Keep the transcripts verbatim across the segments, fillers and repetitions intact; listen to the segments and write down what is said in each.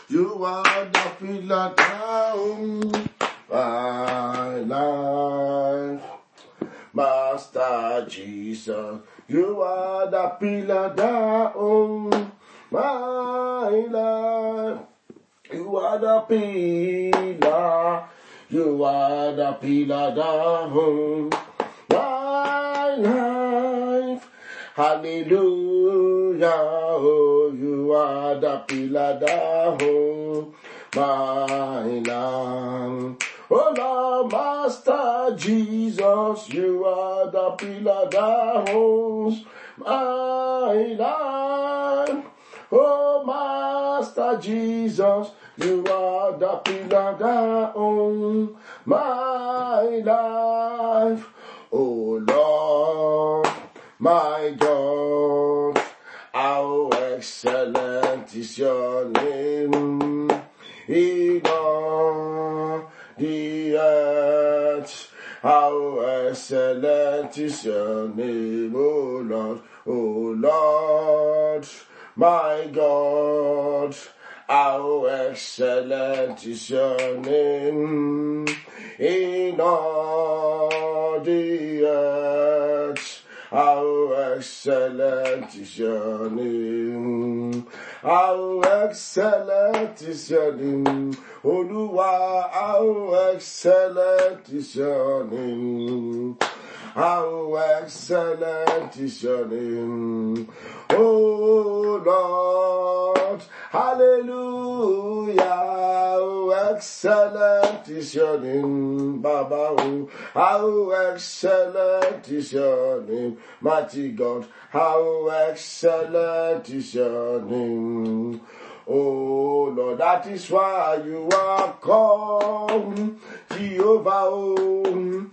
You are the pillar down my life. Master Jesus, you are the pillar down my life. You are the pillar, you are the pillar down my life. Hallelujah, oh, you are the pillar down my life. Oh Lord, Master Jesus, you are the pillar down my life. Oh Master Jesus, you are the pillar down my life. Oh Lord, my God, how excellent is your name in all the earth. How excellent is your name, O Lord, O Lord, my God. How excellent is your name in all the earth. How excellent is your name. How excellent is your name. Oluwa, how excellent is your name. How excellent is your name. Oh Lord, hallelujah. How excellent is your name, Baba. Oh, how excellent is your name, mighty God. How excellent is your name. Oh Lord, that is why you are called Jehovah. Oh,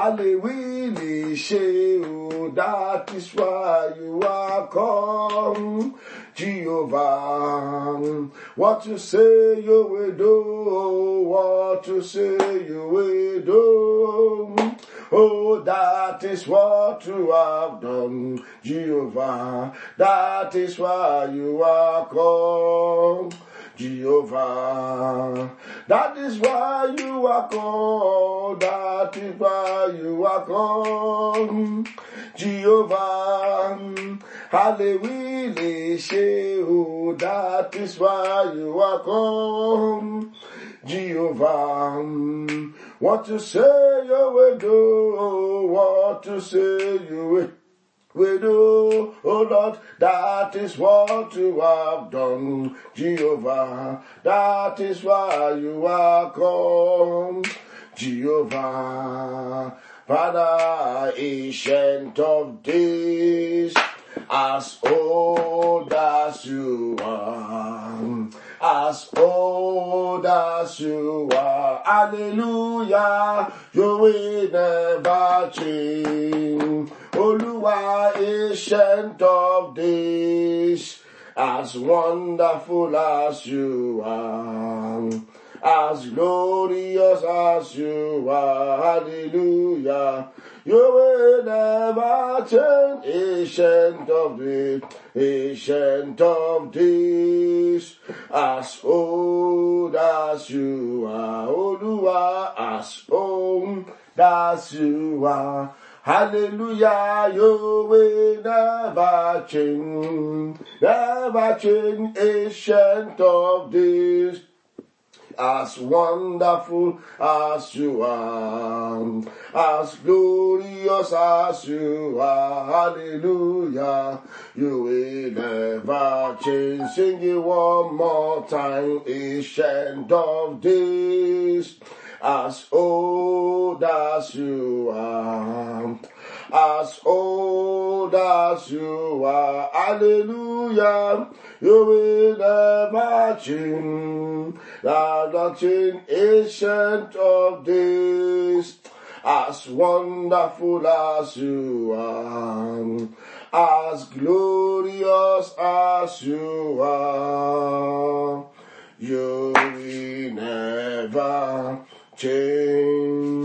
hallelujah. That is why you are called Jehovah. What you say you will do, what you say you will do. Oh, that is what you have done, Jehovah. That is why you are called Jehovah. That is why you are called. That is why you are called Jehovah. Hallelujah. That is why you are called Jehovah. What you say you will do, what you say you will, will do, oh Lord, that is what you have done, Jehovah. That is why you are called Jehovah. Father, ancient of days, as old as you are, as old as you are, hallelujah, you will never change. Oluwa, ancient of days, as wonderful as you are, as glorious as you are, hallelujah, you will never change. Ancient of days, ancient of days, as old as you are, Oluwa, as old as you are, hallelujah, you will never change, never change. Ancient of days, as wonderful as you are, as glorious as you are, hallelujah, you will never change. Sing it one more time. Ancient of days, as old as you are, as old as you are, hallelujah, you will never change, never change. Ancient of days, as wonderful as you are, as glorious as you are, you will never change.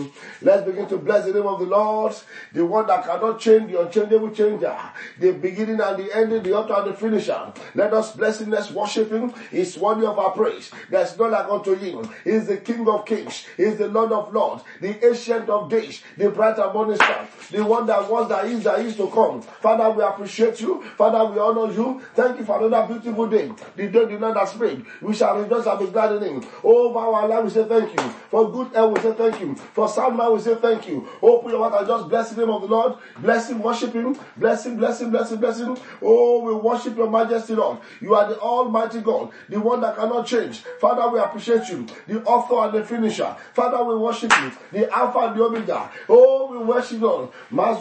Let's begin to bless the name of the Lord, the one that cannot change, the unchangeable changer, the beginning and the ending, the author and the finisher. Let us bless him, let's worship him. He's worthy of our praise. There's no like unto him. He is the King of kings. He is the Lord of lords, the ancient of days, the bright and morning star, the one that was, that is, that is to come. Father, we appreciate you. Father, we honor you. Thank you for another beautiful day. The day the Lord has made. We shall rejoice and be glad in him. Over our life, we say thank you. For good health, we say thank you. For sound mind, we say thank you. Open your heart and just bless the name of the Lord. Bless him, worship him. Bless him, bless him, bless him, bless him. Oh, we worship your majesty, Lord. You are the almighty God, the one that cannot change. Father, we appreciate you. The author and the finisher. Father, we worship you. The Alpha and the Omega. Oh, we worship you, Lord.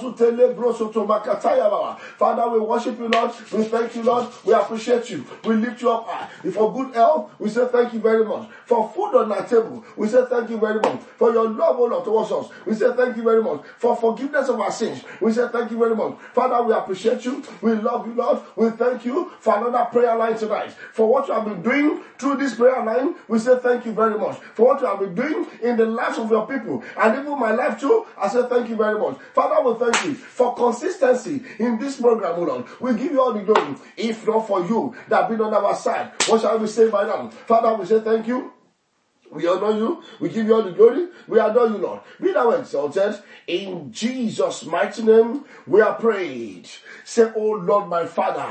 Father, we worship you, Lord. We thank you, Lord. We appreciate you. We lift you up high. For good health, we say thank you very much. For food on our table, we say thank you very much. For your love, O Lord, towards us, we say thank you very much. For forgiveness of our sins, we say thank you very much. Father, we appreciate you. We love you, Lord. We thank you for another prayer line tonight. For what you have been doing through this prayer line, we say thank you very much. For what you have been doing in the lives of your people, and even my life too, I say thank you very much. Father, we thank you for consistency in this program, O Lord. We give you all the glory. If not for you that have been on our side, what shall we say by now? Father, we say thank you. We honor you. We give you all the glory. We adore you, Lord. Be thou exalted. In Jesus' mighty name, we are prayed. Say, oh Lord, my Father,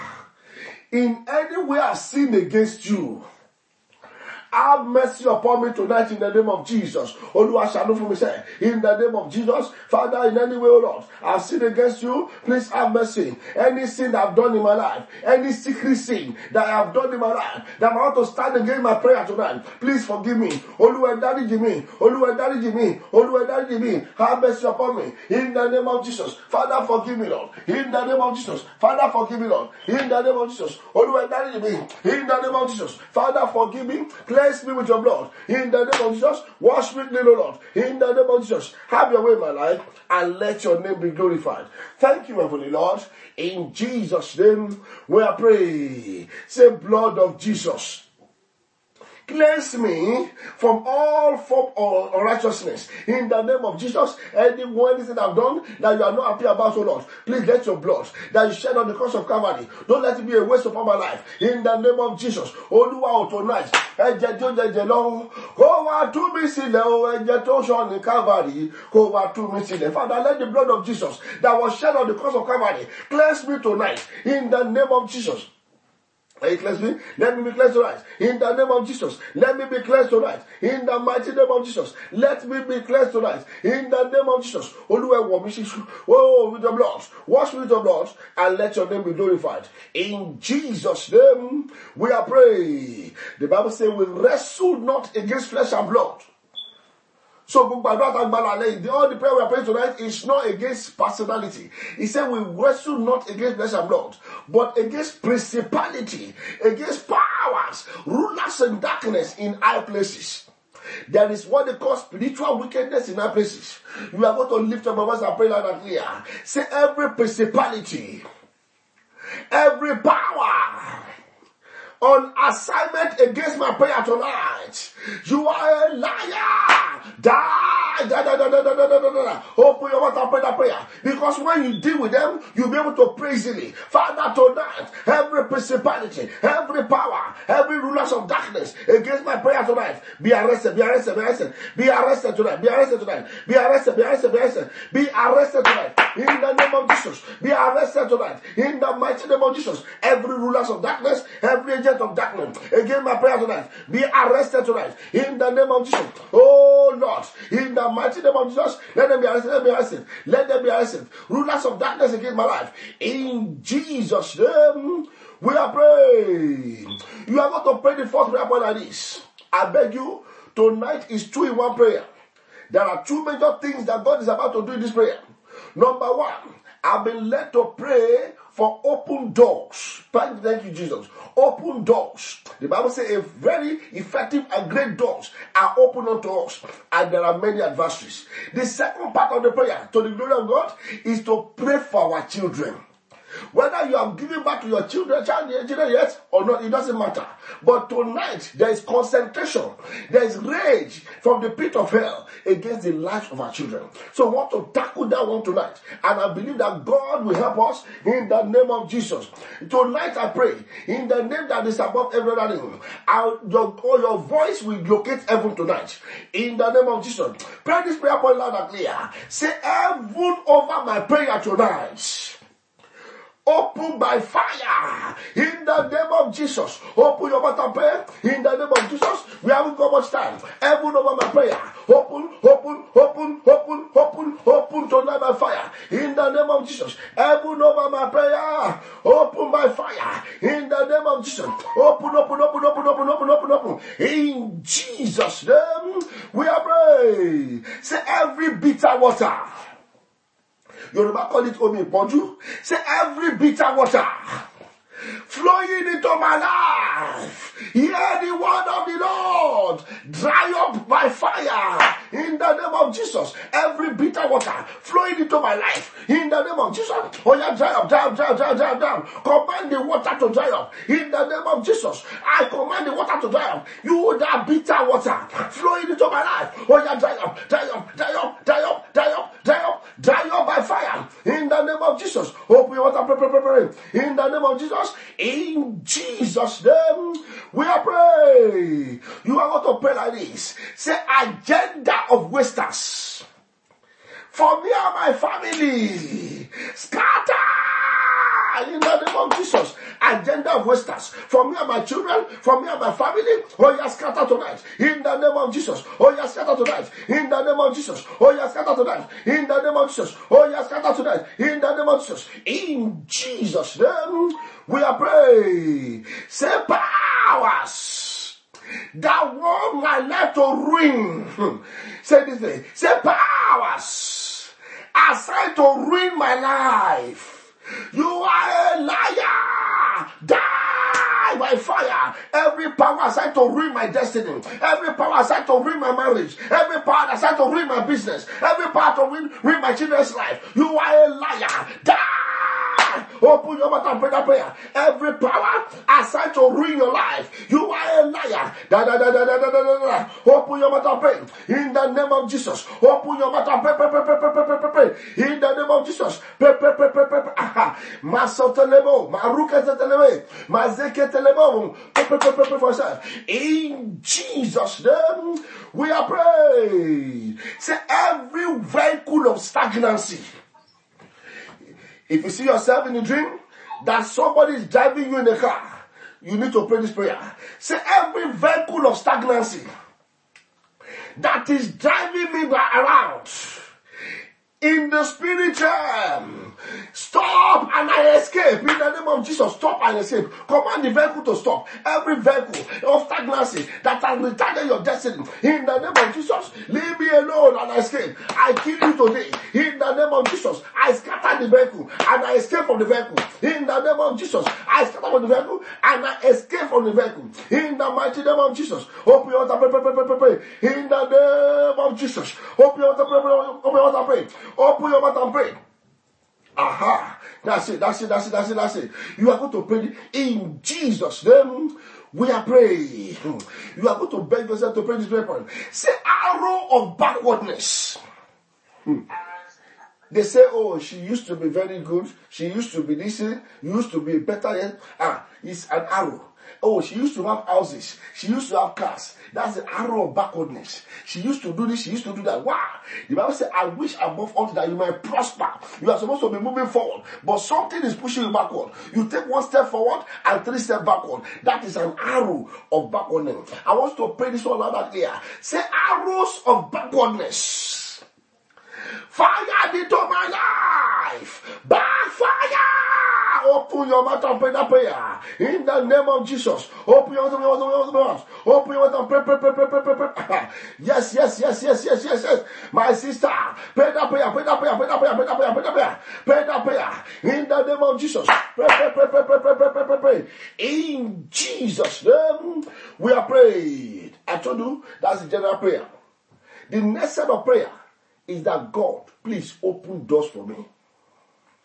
in any way I've sinned against you, have mercy upon me tonight in the name of Jesus. Oluwa shall for me say, in the name of Jesus, Father, in any way, O Lord, I've sinned against you. Please have mercy. Any sin that I've done in my life, any secret sin that I have done in my life, that I want to stand against my prayer tonight, please forgive me. Oluwa dariji me. Oluwa dariji me. Oluwa dariji me. Have mercy upon me in the name of Jesus. Father, forgive me, Lord. In the name of Jesus. Father, forgive me, Lord. In the name of Jesus. Oluwa dariji me. In the name of Jesus. Father, forgive me. Cleanse me with your blood. In the name of Jesus, wash me, little Lord. In the name of Jesus, have your way in my life and let your name be glorified. Thank you, Heavenly Lord. In Jesus' name, we are praying. Say, blood of Jesus, cleanse me from all form of unrighteousness. In the name of Jesus, anyone, anything I've done that you are not happy about, oh Lord, please let your blood that you shed on the cross of Calvary, don't let it be a waste upon my life. In the name of Jesus, Oluwa tonight, ẹ̀jẹ̀ tó jẹjẹ lọ́hùn, kó wá tú mi sílẹ̀ o, ẹ̀jẹ̀ tó sọ ní Calvary, kó wá tú mi sílẹ̀. Father, let the blood of Jesus that was shed on the cross of Calvary cleanse me tonight. In the name of Jesus. Are you cleansed me? Let me be cleansed tonight. In the name of Jesus. Let me be cleansed tonight. In the mighty name of Jesus. Let me be cleansed tonight. In the name of Jesus. Oh, with the blood. Wash me with the blood and let your name be glorified. In Jesus' name, we are praying. The Bible says we wrestle not against flesh and blood. So, all the prayer we are praying tonight is not against personality. He said we wrestle not against flesh and blood, but against principality, against powers, rulers and darkness in high places. There is what they call spiritual wickedness in high places. You are going to lift up your voice and pray like that here. Say, every principality, every power on assignment against my prayer tonight, you are a liar. Die, die, die, die, die, die, die, die, die. Open your mouth and pray that prayer. Because when you deal with them, you'll be able to pray easily. Father, tonight, every principality, every power, every rulers of darkness against my prayer tonight, be arrested, be arrested, be arrested, be arrested tonight, be arrested tonight, be arrested, be arrested, be arrested, be arrested tonight. In the name of Jesus, be arrested tonight. In the mighty name of Jesus, every rulers of darkness, every agent of darkness against my prayer tonight, be arrested tonight. In the name of Jesus. Oh Lord, in the mighty name of Jesus, let them be arrested, let them be arrested, let them be arrested. Rulers of darkness against my life. In Jesus' name, we are praying. You are going to pray the fourth prayer point like this. I beg you, tonight is two in one prayer. There are two major things that God is about to do in this prayer. Number one, I've been led to pray for open doors. Thank you, Jesus. Open doors. The Bible says a very effective and great doors are open unto us, and there are many adversaries. The second part of the prayer, to the glory of God, is to pray for our children. Whether you have given back to your children, child, children yet or not, it doesn't matter. But tonight, there is concentration. There is rage from the pit of hell against the lives of our children. So I want to tackle that one tonight. And I believe that God will help us in the name of Jesus. Tonight I pray, in the name that is above every other name, I'll, your, your voice will locate heaven tonight. In the name of Jesus. Pray this prayer point loud and clear. Say, heaven over my prayer tonight. Open by fire in the name of Jesus. Open your mouth and pray in the name of Jesus. We haven't got much time. Heaven over my prayer. Open, open, open, open, open, open tonight by fire in the name of Jesus. Heaven over my prayer. Open by fire in the name of Jesus. Open, open, open, open, open, open, open, open. In Jesus' name, we are praying. Say every bitter water. Yoruba call it Omi Ponju. Say every bitter water flowing into my life. Hear the word of the Lord. Dry up by fire in the name of Jesus. Every bitter water flowing into my life in the name of Jesus. Oh yeah, dry up, dry up, dry up, dry up, dry up, dry up. Command the water to dry up in the name of Jesus. I command the water to dry up. You that bitter water flowing into my life. Oh yeah, dry up, dry up, dry up, dry up, dry up, dry up, dry up by fire in the name of Jesus. Open your water, pray, pray, pray, pray. In the name of Jesus. In Jesus' name, we are praying. You are going to pray like this. Say, agenda of wasters. For me and my family. Scatter. In the name of Jesus. Agenda of wasters. For me and my children. For me and my family. Oh, you scatter tonight. In the name of Jesus. Oh, you scatter tonight. In the name of Jesus. Oh, you scatter tonight. In the name of Jesus. Oh, you scatter tonight. In the name of Jesus. In Jesus' name, we are praying. Say powers that want my life to ruin. Say this way. Say powers assigned to ruin my life. You are a liar. Die by fire. Every power assigned to ruin my destiny. Every power assigned to ruin my marriage. Every power assigned to ruin my business. Every power to ruin, ruin my children's life. You are a liar. Die. Open your mouth and pray that prayer. Every power assigned to ruin your life. You are a liar. Da, da, da, da, da, da, da, da. Open your mouth and pray. In the name of Jesus. Open your mouth and pray, pray, pray, pray, pray, pray, pray, pray. In the name of Jesus. Pray, pray, pray, pray, pray, pray. Aha. Masotelebo. Maruketelebe. Mazeketelebo. Pray, pray, pray, pray, pray for yourself. In Jesus' name, we are praying. Say every vehicle of stagnancy. If you see yourself in a dream that somebody is driving you in a car, you need to pray this prayer. Say every vehicle of stagnancy that is driving me around in the spirit realm, stop and I escape. In the name of Jesus, stop and escape. Command the vehicle to stop. Every vehicle of stagnancy that has retarded your destiny. In the name of Jesus, leave me alone and I escape. I kill you today. In the name of Jesus, I scatter the vehicle and I escape from the vehicle. In the name of Jesus, I scatter from the vehicle and I escape from the vehicle. In the mighty name of Jesus, open your water, pray, pray, pray, pray, pray. In the name of Jesus, open your water, pray, pray, open your water, pray. Open your mouth and pray. Aha. That's it, that's it, that's it, that's it, that's it. You are going to pray in Jesus' name. We are praying. You are going to beg yourself to pray this prayer point. Say arrow of backwardness. Hmm. They say, oh, she used to be very good. She used to be this, used to be better. Ah, it's an arrow. Oh, she used to have houses. She used to have cars. That's the arrow of backwardness. She used to do this. She used to do that. Wow. The Bible says, I wish above all that you might prosper. You are supposed to be moving forward. But something is pushing you backward. You take one step forward and three steps backward. That is an arrow of backwardness. I want you to pray this one out here. Say arrows of backwardness. Fire into my life. Backfire. Open your mouth and pray that prayer. In the name of Jesus. Open your mouth, open your mouth, open your mouth and pray, pray, pray, pray, pray, pray, pray. Yes, yes, yes, yes, yes, yes, yes. My sister, pray that prayer, pray that prayer, pray that prayer, pray that prayer, pray that prayer, pray that prayer. In the name of Jesus. Pray, pray, pray, pray, pray, pray, pray, pray, pray, pray. In Jesus' name, we are praying. I told you that's the general prayer. The next set of prayer is that God, please open doors for me.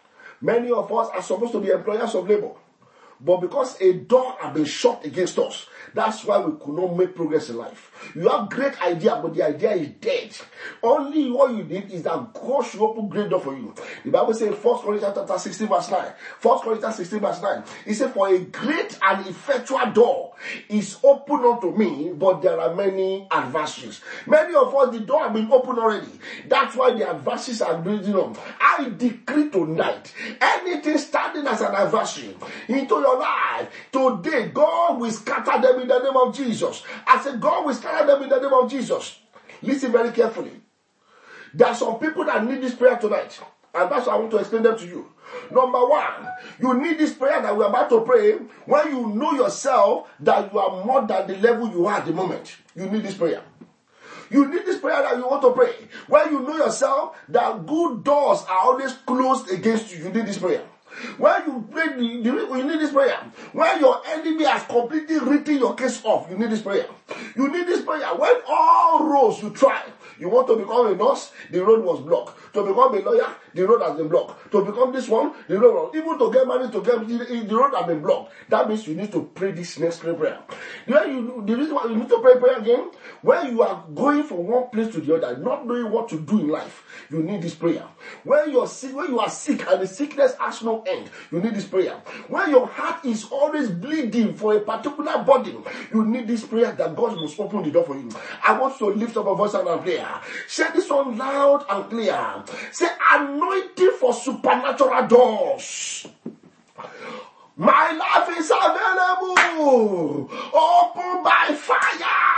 Many of us are supposed to be employers of labor. But because a door has been shut against us, that's why we could not make progress in life. You have great idea, but the idea is dead. Only what you need is that God should open great door for you. The Bible says in First Corinthians chapter sixteen verse nine. First Corinthians sixteen verse nine. It says, for a great and effectual door is open unto me, but there are many adversaries. Many of us, the door has been opened already. That's why the adversaries are building up. I decree tonight, anything standing as an adversary into your life, today God will scatter them in the name of Jesus. I said, God will scatter them in the name of Jesus. Listen very carefully. There are some people that need this prayer tonight, and that's why I want to explain them to you. Number one, you need this prayer that we're about to pray when you know yourself that you are more than the level you are at the moment. You need this prayer. You need this prayer that you want to pray when you know yourself that good doors are always closed against you. You need this prayer. When you pray, you need this prayer. When your enemy has completely written your case off, you need this prayer. You need this prayer. When all roads you try, you want to become a nurse, the road was blocked. To become a lawyer, the road has been blocked. To become this one, the road was, even to get married, to get the, the road has been blocked. That means you need to pray this next prayer. When you, the reason why you need to pray prayer again, when you are going from one place to the other, not knowing what to do in life, you need this prayer. When you're sick, when you are sick and the sickness has no end, you need this prayer. When your heart is always bleeding for a particular body, you need this prayer that God must open the door for you. I want to lift up a voice and prayer. Say this one loud and clear. Say, anointing for supernatural doors. My life is available. Open by fire.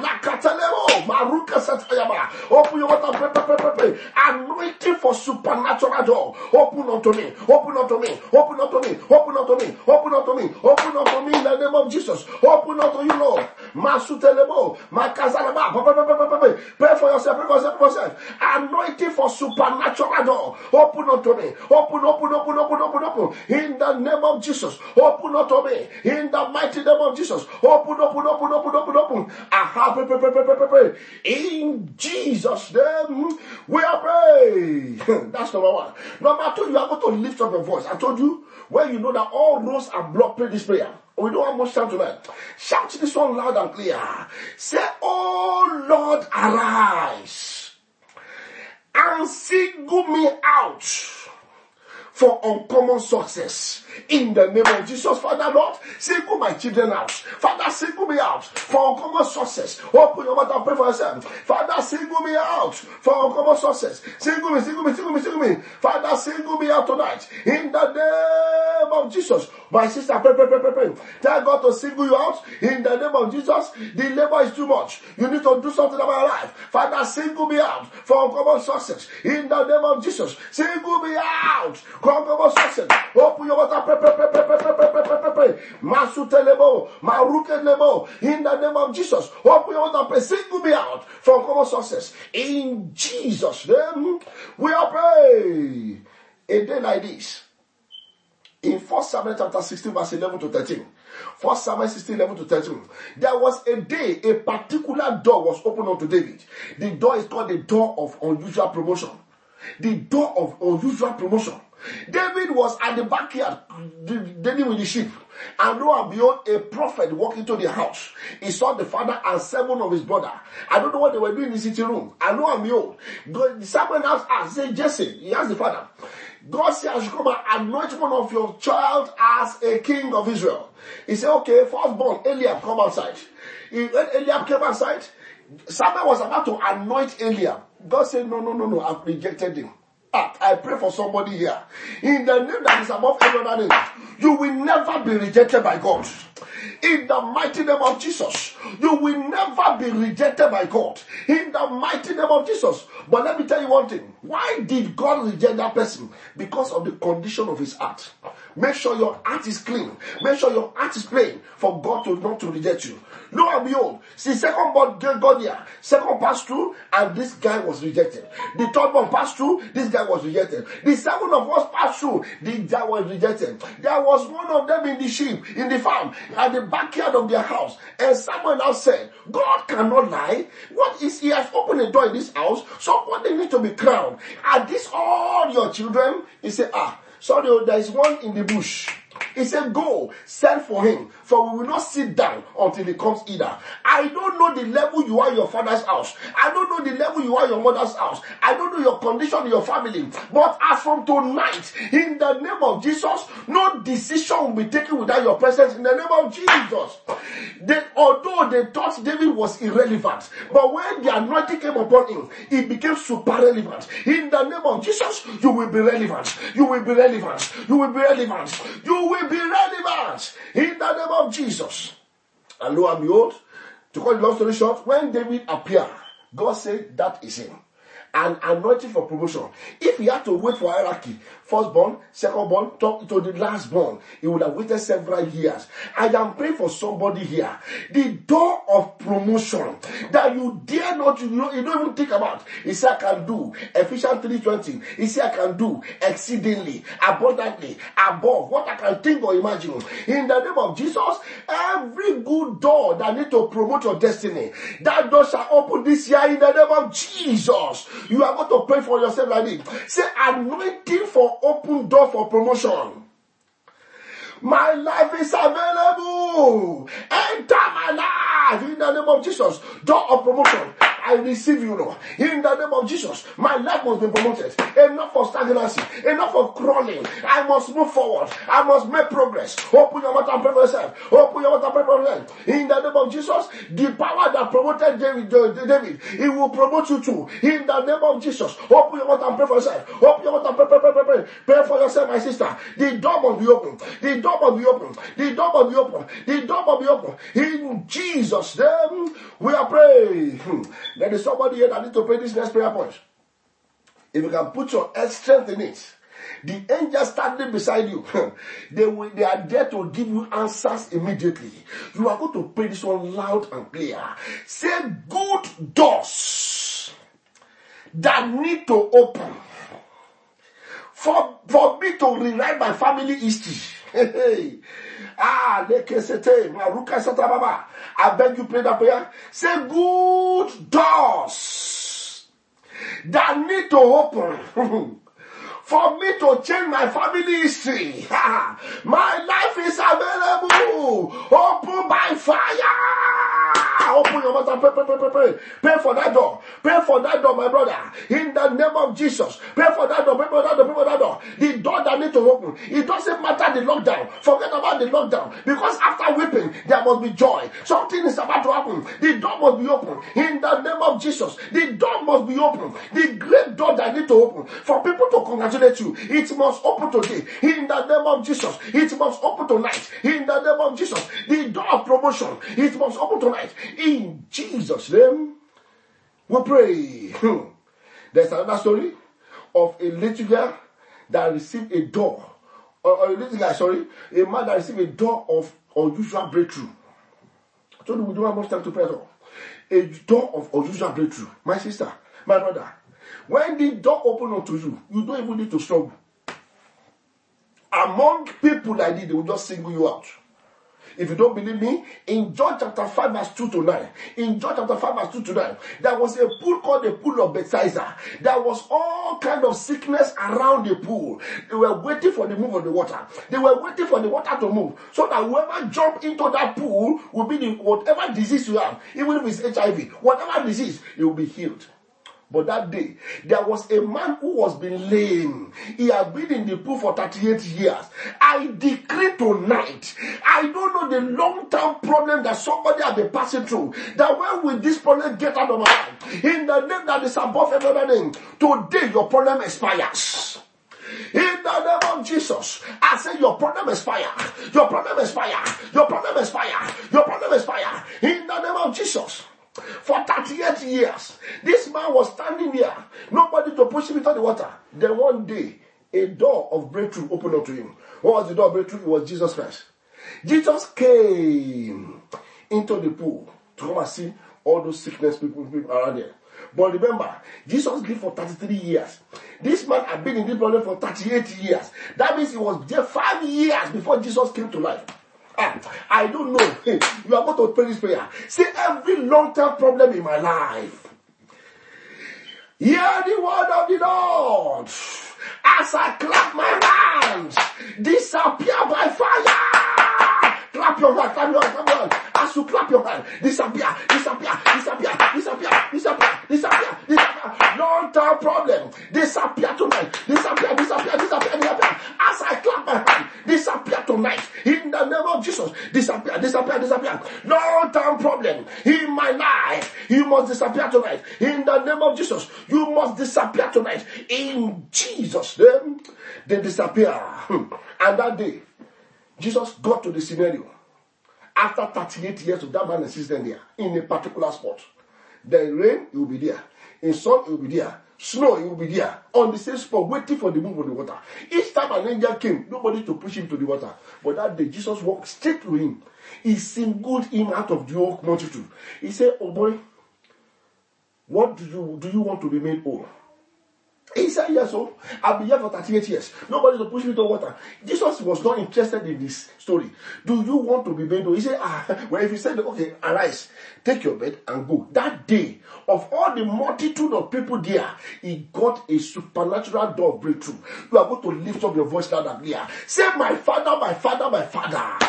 Open your water, pray, pray, pray, pray, pray. Anointing for supernatural door. Open unto me. Open unto me. Open unto me. Open unto me. Open unto me. Open unto me in the name of Jesus. Open unto you, Lord. Masutelebo. Makazalaba. Pray for yourself. Pray for yourself. Pray for yourself. Anointing for supernatural door. Open unto me. Open, open, open, open, open, open. In the name of Jesus. Open unto me. In the mighty name of Jesus. Open, open, open, open, open, open. Aha, pray, pray, pray, pray, pray, pray. In Jesus' name, we are praying. That's number one. Number two, you are going to lift up your voice. I told you, when you know that all roads are blocked, pray this prayer. We don't have much time tonight. Shout this one loud and clear. Say, oh Lord, arise and single me out for uncommon success. In the name of Jesus, Father Lord, single my children out. Father, single me out for uncommon success. Open your mouth and pray for yourself. Father, single me out for uncommon success. Single me, single me, single me, single me. Father, single me out tonight. In the name of Jesus. My sister, pray, pray, pray, pray, pray. Tell God to single you out. In the name of Jesus, the labor is too much. You need to do something about your life. Father, single me out for uncommon success. In the name of Jesus, single me out for uncommon success. Open your mouth. Pray, pray, pray, pray, pray, pray, pray, pray, pray, pray. Masutelebo, marukelebo. In the name of Jesus, open your mouth and pray. Single me out for common success. In Jesus' name, we are praying. A day like this, in First Samuel chapter sixteen, verse eleven to thirteen. First Samuel sixteen, eleven to thirteen. There was a day, a particular door was opened unto David. The door is called the door of unusual promotion. The door of unusual promotion. David was at the backyard dealing with the sheep, and lo and behold, a prophet walked into the house. He saw the father and seven of his brother. I don't know what they were doing in the sitting room. And lo and behold, someone else asked, say Jesse, he asked the father, God said I should come and anoint one of your child as a king of Israel. He said, okay, firstborn Eliab, come outside. When Eliab came outside, Samuel was about to anoint Eliab. God said, no, no, no, no, I've rejected him. Ah, I pray for somebody here. In the name that is above every other name, you will never be rejected by God. In the mighty name of Jesus, you will never be rejected by God. In the mighty name of Jesus. But let me tell you one thing. Why did God reject that person? Because of the condition of his heart. Make sure your heart is clean. Make sure your heart is plain for God to not to reject you. Lo and behold, see, second born got here, second passed through, and this guy was rejected. The third one passed through, this guy was rejected. The seven of us passed through, this guy was rejected. There was one of them in the sheep, in the farm, at the backyard of their house, and someone else said, God cannot lie. What is he has opened a door in this house? Somebody needs to be crowned. Are these all your children? He said, ah, Sorry, there is one in the bush. He said, go, send for him, for we will not sit down until he comes either. I don't know the level you are in your father's house. I don't know the level you are in your mother's house. I don't know your condition in your family. But as from tonight, in the name of Jesus, no decision will be taken without your presence in the name of Jesus. They, although they thought David was irrelevant, but when the anointing came upon him, it became super relevant. In the name of Jesus, you will be relevant. You will be relevant. You will be relevant. You will be relevant in the name of Jesus. And lo and behold, to cut the long story short, when David appeared, God said that is him. And anointing for promotion. If he had to wait for hierarchy, firstborn, secondborn, talk to the lastborn, he would have waited several years. I am praying for somebody here. The door of promotion that you dare not, you don't, you don't even think about. He said, I can do. Ephesians three twenty. He said, I can do exceedingly, abundantly, above what I can think or imagine. In the name of Jesus, every good door that need to promote your destiny, that door shall open this year in the name of Jesus. You are going to pray for yourself like this. Say, anointing for open door for promotion. My life is available. Enter my life in the name of Jesus. Door of promotion. I receive you, Lord. In the name of Jesus, my life must be promoted. Enough of stagnancy. Enough of crawling. I must move forward. I must make progress. Open your mouth and pray for yourself. Open your mouth and pray for yourself. In the name of Jesus, the power that promoted David, David, it will promote you too. In the name of Jesus, open your mouth and pray for yourself. Open your mouth and pray, pray, pray, pray, pray. Pray for yourself, my sister. The door must be open. The door must be open. The door must be open. The door must be open. In Jesus' name, we are praying. There is somebody here that needs to pray this next prayer point. If you can put your strength in it, the angels standing beside you, they will, they are there to give you answers immediately. You are going to pray this one loud and clear. Say, good doors that need to open for, for me to rewrite my family history. Ah, Maruka Satababa. I beg you, pray that prayer. Say, good doors that need to open for me to change my family history. My life is available. Open by fire. Open your mouth and pray, pray, pray, pray, pray. Pray for that door. Pray for that door, my brother. In the name of Jesus. Pray for that door. Pray for that door. Pray for that door. The door that needs to open. It doesn't matter the lockdown. Forget about the lockdown. Because after weeping, there must be joy. Something is about to happen. The door must be open. In the name of Jesus. The door must be open. The great door that needs to open. For people to congratulate you. It must open today. In the name of Jesus. It must open tonight. In the name of Jesus. The door of promotion. It must open tonight. In Jesus' name, we pray. There's another story of a little girl that received a door, or, or a little guy, sorry, a man that received a door of unusual breakthrough. I told you we don't have much time to pray at all. A door of unusual breakthrough. My sister, my brother, when the door opens unto you, you don't even need to struggle. Among people like this, they will just single you out. If you don't believe me, in John chapter five verse two to nine, in John chapter five verse two to nine, there was a pool called the pool of Bethesda. There was all kind of sickness around the pool. They were waiting for the move of the water. They were waiting for the water to move, so that whoever jumped into that pool will be the, whatever disease you have, even if it's H I V, whatever disease, it will be healed. But that day, there was a man who was been lame. He had been in the pool for thirty-eight years. I decree tonight, I don't know the long-term problem that somebody has been passing through, that when will this problem get out of my life? In the name that is above every other name, today your problem expires. In the name of Jesus, I say your problem is fire. Your problem is fire. Your problem is fire. Your problem is fire. In the name of Jesus. For thirty-eight years, this man was standing there, nobody to push him into the water. Then one day, a door of breakthrough opened up to him. What was the door of breakthrough? It was Jesus Christ. Jesus came into the pool to come and see all those sickness people, people around there. But remember, Jesus lived for thirty-three years. This man had been in this problem for thirty-eight years. That means he was there five years before Jesus came to life. I don't know. You are going to pray this prayer. Say, every long-term problem in my life, hear the word of the Lord. As I clap my hands, disappear by fire. Clap your hand, clap your hand, clap your hand. As you clap your hand, disappear, disappear, disappear, disappear, disappear, disappear, disappear. Long-term problem, disappear tonight, disappear, disappear, disappear, disappear. As I clap my hand, disappear tonight. In the name of Jesus, disappear, disappear, disappear. Long-term problem in my life, you must disappear tonight. In the name of Jesus, you must disappear tonight. In Jesus' name, they disappear. And that day, Jesus got to the scenario. After thirty-eight years of that man existing there, in a particular spot. Then rain, he will be there. In sun, he will be there. Snow, he will be there. On the same spot, waiting for the move of the water. Each time an angel came, nobody to push him to the water. But that day, Jesus walked straight to him. He singled him out of the whole multitude. He said, oh boy, what do you, do you want to be made whole? He said, yes, so I've been here for thirty-eight years. Nobody to push me to water. Jesus was not interested in this story. Do you want to be made whole? He said, ah, well, if you said, okay, arise, take your bed and go. That day, of all the multitude of people there, he got a supernatural door of breakthrough. You are going to lift up your voice loud and clear. Say, my Father, my Father, my Father.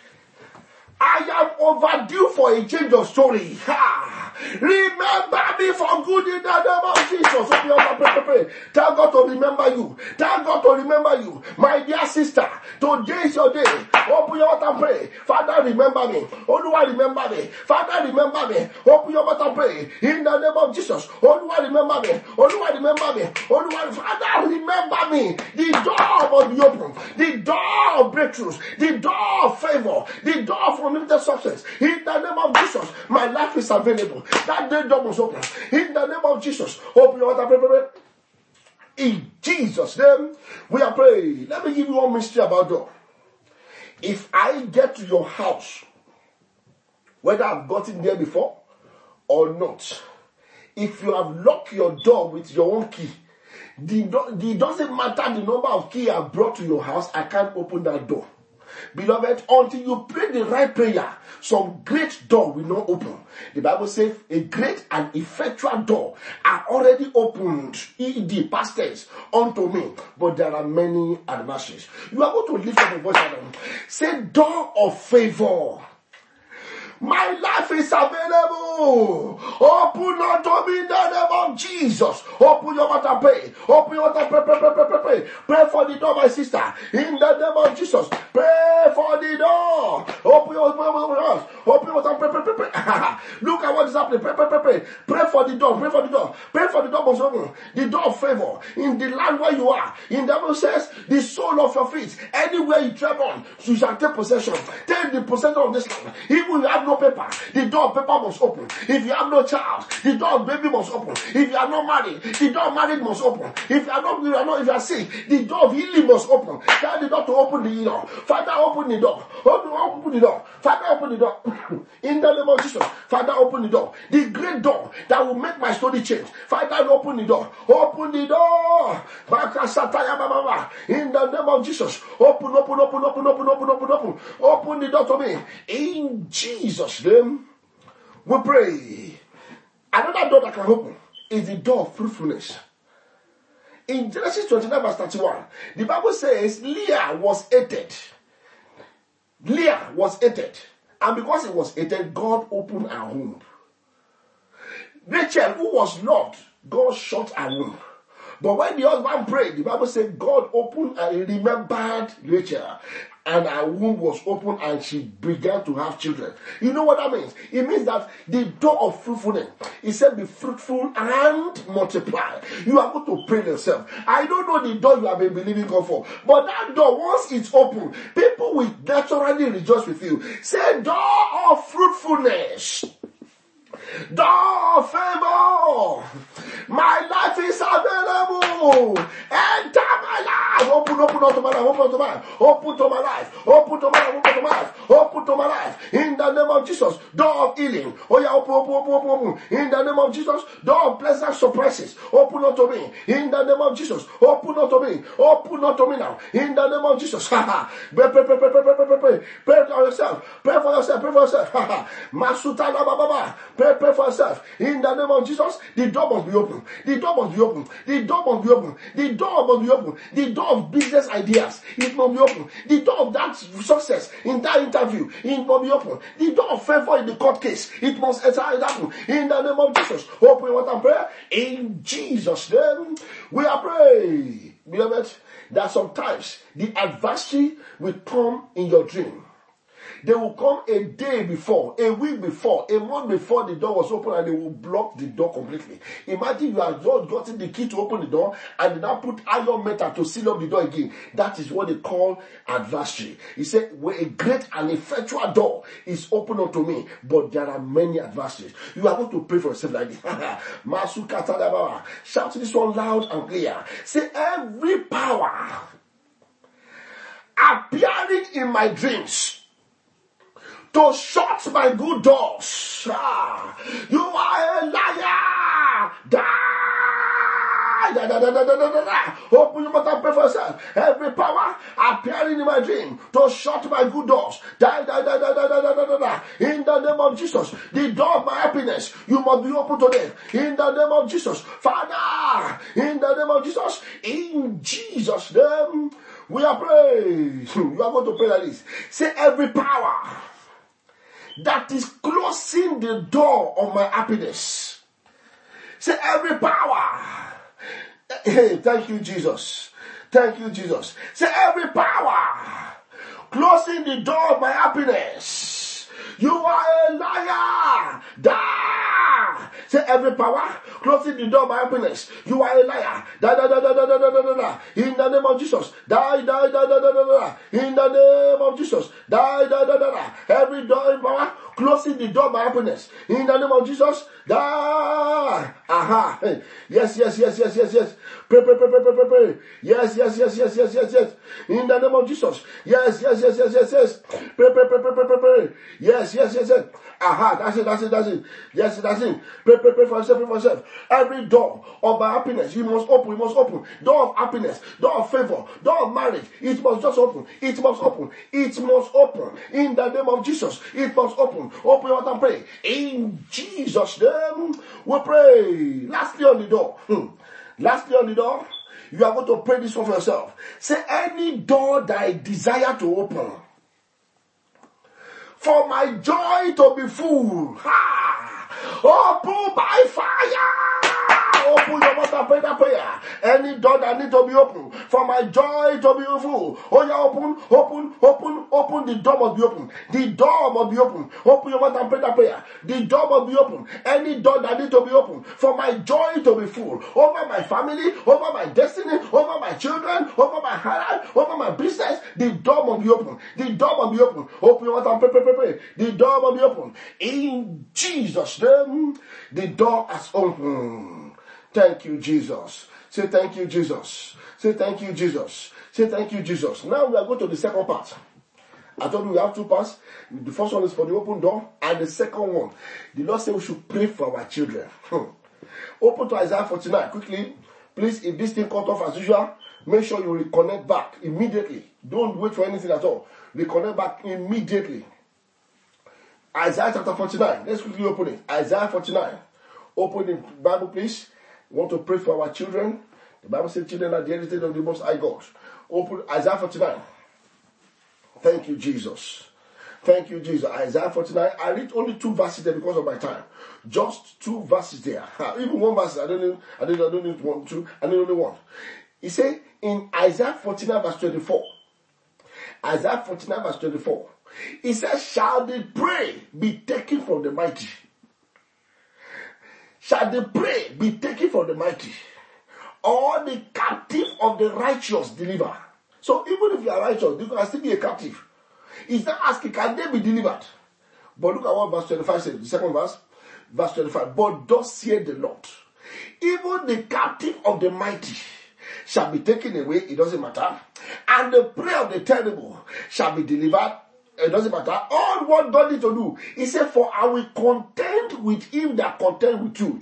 I am overdue for a change of story. Ha! Remember me for good in the name of Jesus. Open your mouth, pray, pray, pray. Tell God to remember you. Tell God to remember you. My dear sister, today is your day. Open your mouth and pray. Father, remember me. Oluwa, remember me. Father, remember me. Open your mouth and pray. In the name of Jesus. Oluwa, remember me. Oluwa, remember me. Oluwa, Father, remember me. The door must be open. The door of breakthroughs. The door of favor. The door of unlimited success. In the name of Jesus, my life is available. That day door must open. In the name of Jesus, open your heart and pray, pray, pray. In Jesus' name, we are praying. Let me give you one mystery about door. If I get to your house, whether I've gotten there before or not, if you have locked your door with your own key, the, it doesn't matter the number of keys I've brought to your house, I can't open that door. Beloved, until you pray the right prayer, some great door will not open. The Bible says a great and effectual door are already opened, in the past tense, unto me. But there are many adversaries. You are going to lift up your voice and say, door of favor. My life is available. Open unto me in the name of Jesus. Open your mouth and pray. Open your mouth and pray, pray, pray, pray, pray, pray. Pray for the door, my sister. In the name of Jesus. Pray for the door. Open your mouth. Open your mouth and pray, pray, pray, pray. Look at what is happening. Pray, pray, pray, pray. Pray for the door. Pray for the door. Pray for the door must open. The door of favor. In the land where you are. In the Bible says, the sole of your feet. Anywhere you tread on, you shall take possession. Take the possession of this land. Even if you have no paper, the door of paper must open. If you have no child, the door of baby must open. If you are not married, the door of marriage must open. If you are not, you are not, if you are sick, the door of healing must open. Tell the door to open the door. Father, open the door. Open, open the door. Father, open the door. In the name of Jesus, Father, open the door. The great door that will make my story change. Father, open the door. Open the door. In the name of Jesus, open, open, open, open, open, open, open, open. Open the door to me. In Jesus' name, we pray. Another door that can open is the door of fruitfulness. In Genesis twenty-nine verse thirty-one, the Bible says Leah was hated. Leah was hated. And because it was hated, God opened her womb. Rachel, who was loved, God shut her womb. But when the husband prayed, the Bible said God opened and remembered Rachel. And her womb was open and she began to have children. You know what that means? It means that the door of fruitfulness, it said be fruitful and multiply. You are going to pray yourself. I don't know the door you have been believing God for. But that door, once it's open, people will naturally rejoice with you. Say door of fruitfulness. Door of favor. My life is available. Enter my life. Open, open, open to my life. Open to my life. Open to my life. Open to my life. Open to my life. Open to my life. In the name of Jesus. Door of healing. Oh yeah, open, open, open, open, open. In the name of Jesus. Door of pleasant surprises. Open unto me. In the name of Jesus. Open unto me. Open unto me now. In the name of Jesus. Pray, pray, pray, pray, pray, pray, pray, pray. Pray for yourself. Pray for yourself. Pray for yourself. Masuta la baba. Pray. pray for yourself. In the name of Jesus, the door must be open. The door must be open. The door must be open. The door must be open. The door of business ideas, it must be open. The door of that success in that interview, it must be open. The door of favor in the court case, it must happen. In the name of Jesus, open what I'm praying. In Jesus' name, we are praying. Beloved, that sometimes the adversary will come in your dream. They will come a day before, a week before, a month before the door was open, and they will block the door completely. Imagine you have just gotten the key to open the door and they now put iron metal to seal up the door again. That is what they call adversary. He said, well, a great and effectual door is open unto me, but there are many adversaries. You are going to pray for yourself like this. Shout this one loud and clear. Say, every power appearing in my dreams to shut my good doors. Ah, you are a liar. Die. Da, da, da, da, da, da, da. Open your mouth and pray for yourself. Every power appearing in my dream to shut my good doors. Die, die, die, die, die, die, die, die, die. In the name of Jesus, the door of my happiness, you must be open today. In the name of Jesus, Father, in the name of Jesus, in Jesus' name, we are praying. You are going to pray like this. Say, every power that is closing the door of my happiness. Say, every power. Hey, thank you, Jesus. Thank you, Jesus. Say, every power closing the door of my happiness. You are a liar. Die. Say, every power closing the door of my happiness. You are a liar. Die, die, die, die, die, die, die, die, die. In the name of Jesus. Die, die, die, die, die, die, die. In the name of Jesus. Die, die, die, die, die. Every door in power closing the door of my happiness. In the name of Jesus. Die. Aha. Hey. Yes, yes, yes, yes, yes, yes. Pray, pray, pray, pray, pray, pray, pray. Yes, yes, yes, yes, yes, yes, yes. In the name of Jesus. Yes, yes, yes, yes, yes, yes. Pray, pray, pray, pray, pray, pray, pray. Yes, yes, yes, yes. Aha. That's it, that's it, that's it. Yes, that's it. Pray, pray, pray for yourself, pray for yourself. Every door of my happiness, you must open, you must open. Door of happiness, door of favor, door of marriage, it must just open. It must open. It must open. In the name of Jesus, it must open. Open your mouth and pray. In Jesus' name, we pray. Lastly on the door. Hmm. Lastly on the door, you are going to pray this one for yourself. Say, any door that I desire to open, for my joy to be full, ha! Open by fire! Open your mouth and pray that prayer. Any door that needs to be open, for my joy to be full. Oh yeah, open, open, open, open. The door must be open. The door must be open. Open your mouth and pray that prayer. The door must be open. Any door that needs to be open, for my joy to be full. Over my family, over my destiny, over my children, over my life, over my business. The door must be open. The door must be open. Open your mouth and pray, pray, pray, pray. The door must be open. In Jesus' name, the door has opened. Thank you, Jesus. Say thank you, Jesus. Say thank you, Jesus. Say thank you, Jesus. Now we are going to the second part. I told you we have two parts. The first one is for the open door, and the second one, the Lord said we should pray for our children. Open to Isaiah forty-nine. Quickly, please, if this thing cut off as usual, make sure you reconnect back immediately. Don't wait for anything at all. Reconnect back immediately. Isaiah chapter forty-nine. Let's quickly open it. Isaiah forty-nine. Open the Bible, please. We want to pray for our children. The Bible says children are the heritage of the Most High God. Open Isaiah forty-nine. Thank you, Jesus. Thank you, Jesus. Isaiah forty-nine. I read only two verses there because of my time. Just two verses there. Even one verse. I don't need. I don't. I don't need one, two. I need only one. He said in Isaiah forty-nine verse twenty-four. Isaiah forty-nine verse twenty-four. He says, "Shall the prey be taken from the mighty? Shall the prey be taken from the mighty, or the captive of the righteous deliver?" So even if you are righteous, you can still be a captive. He's not asking, can they be delivered? But look at what verse twenty-five says, the second verse, verse twenty-five. "But thus saith the Lord, even the captive of the mighty shall be taken away," it doesn't matter, "and the prey of the terrible shall be delivered." It doesn't matter. All what God needs to do, He said, "For I will contend with him that contend with you."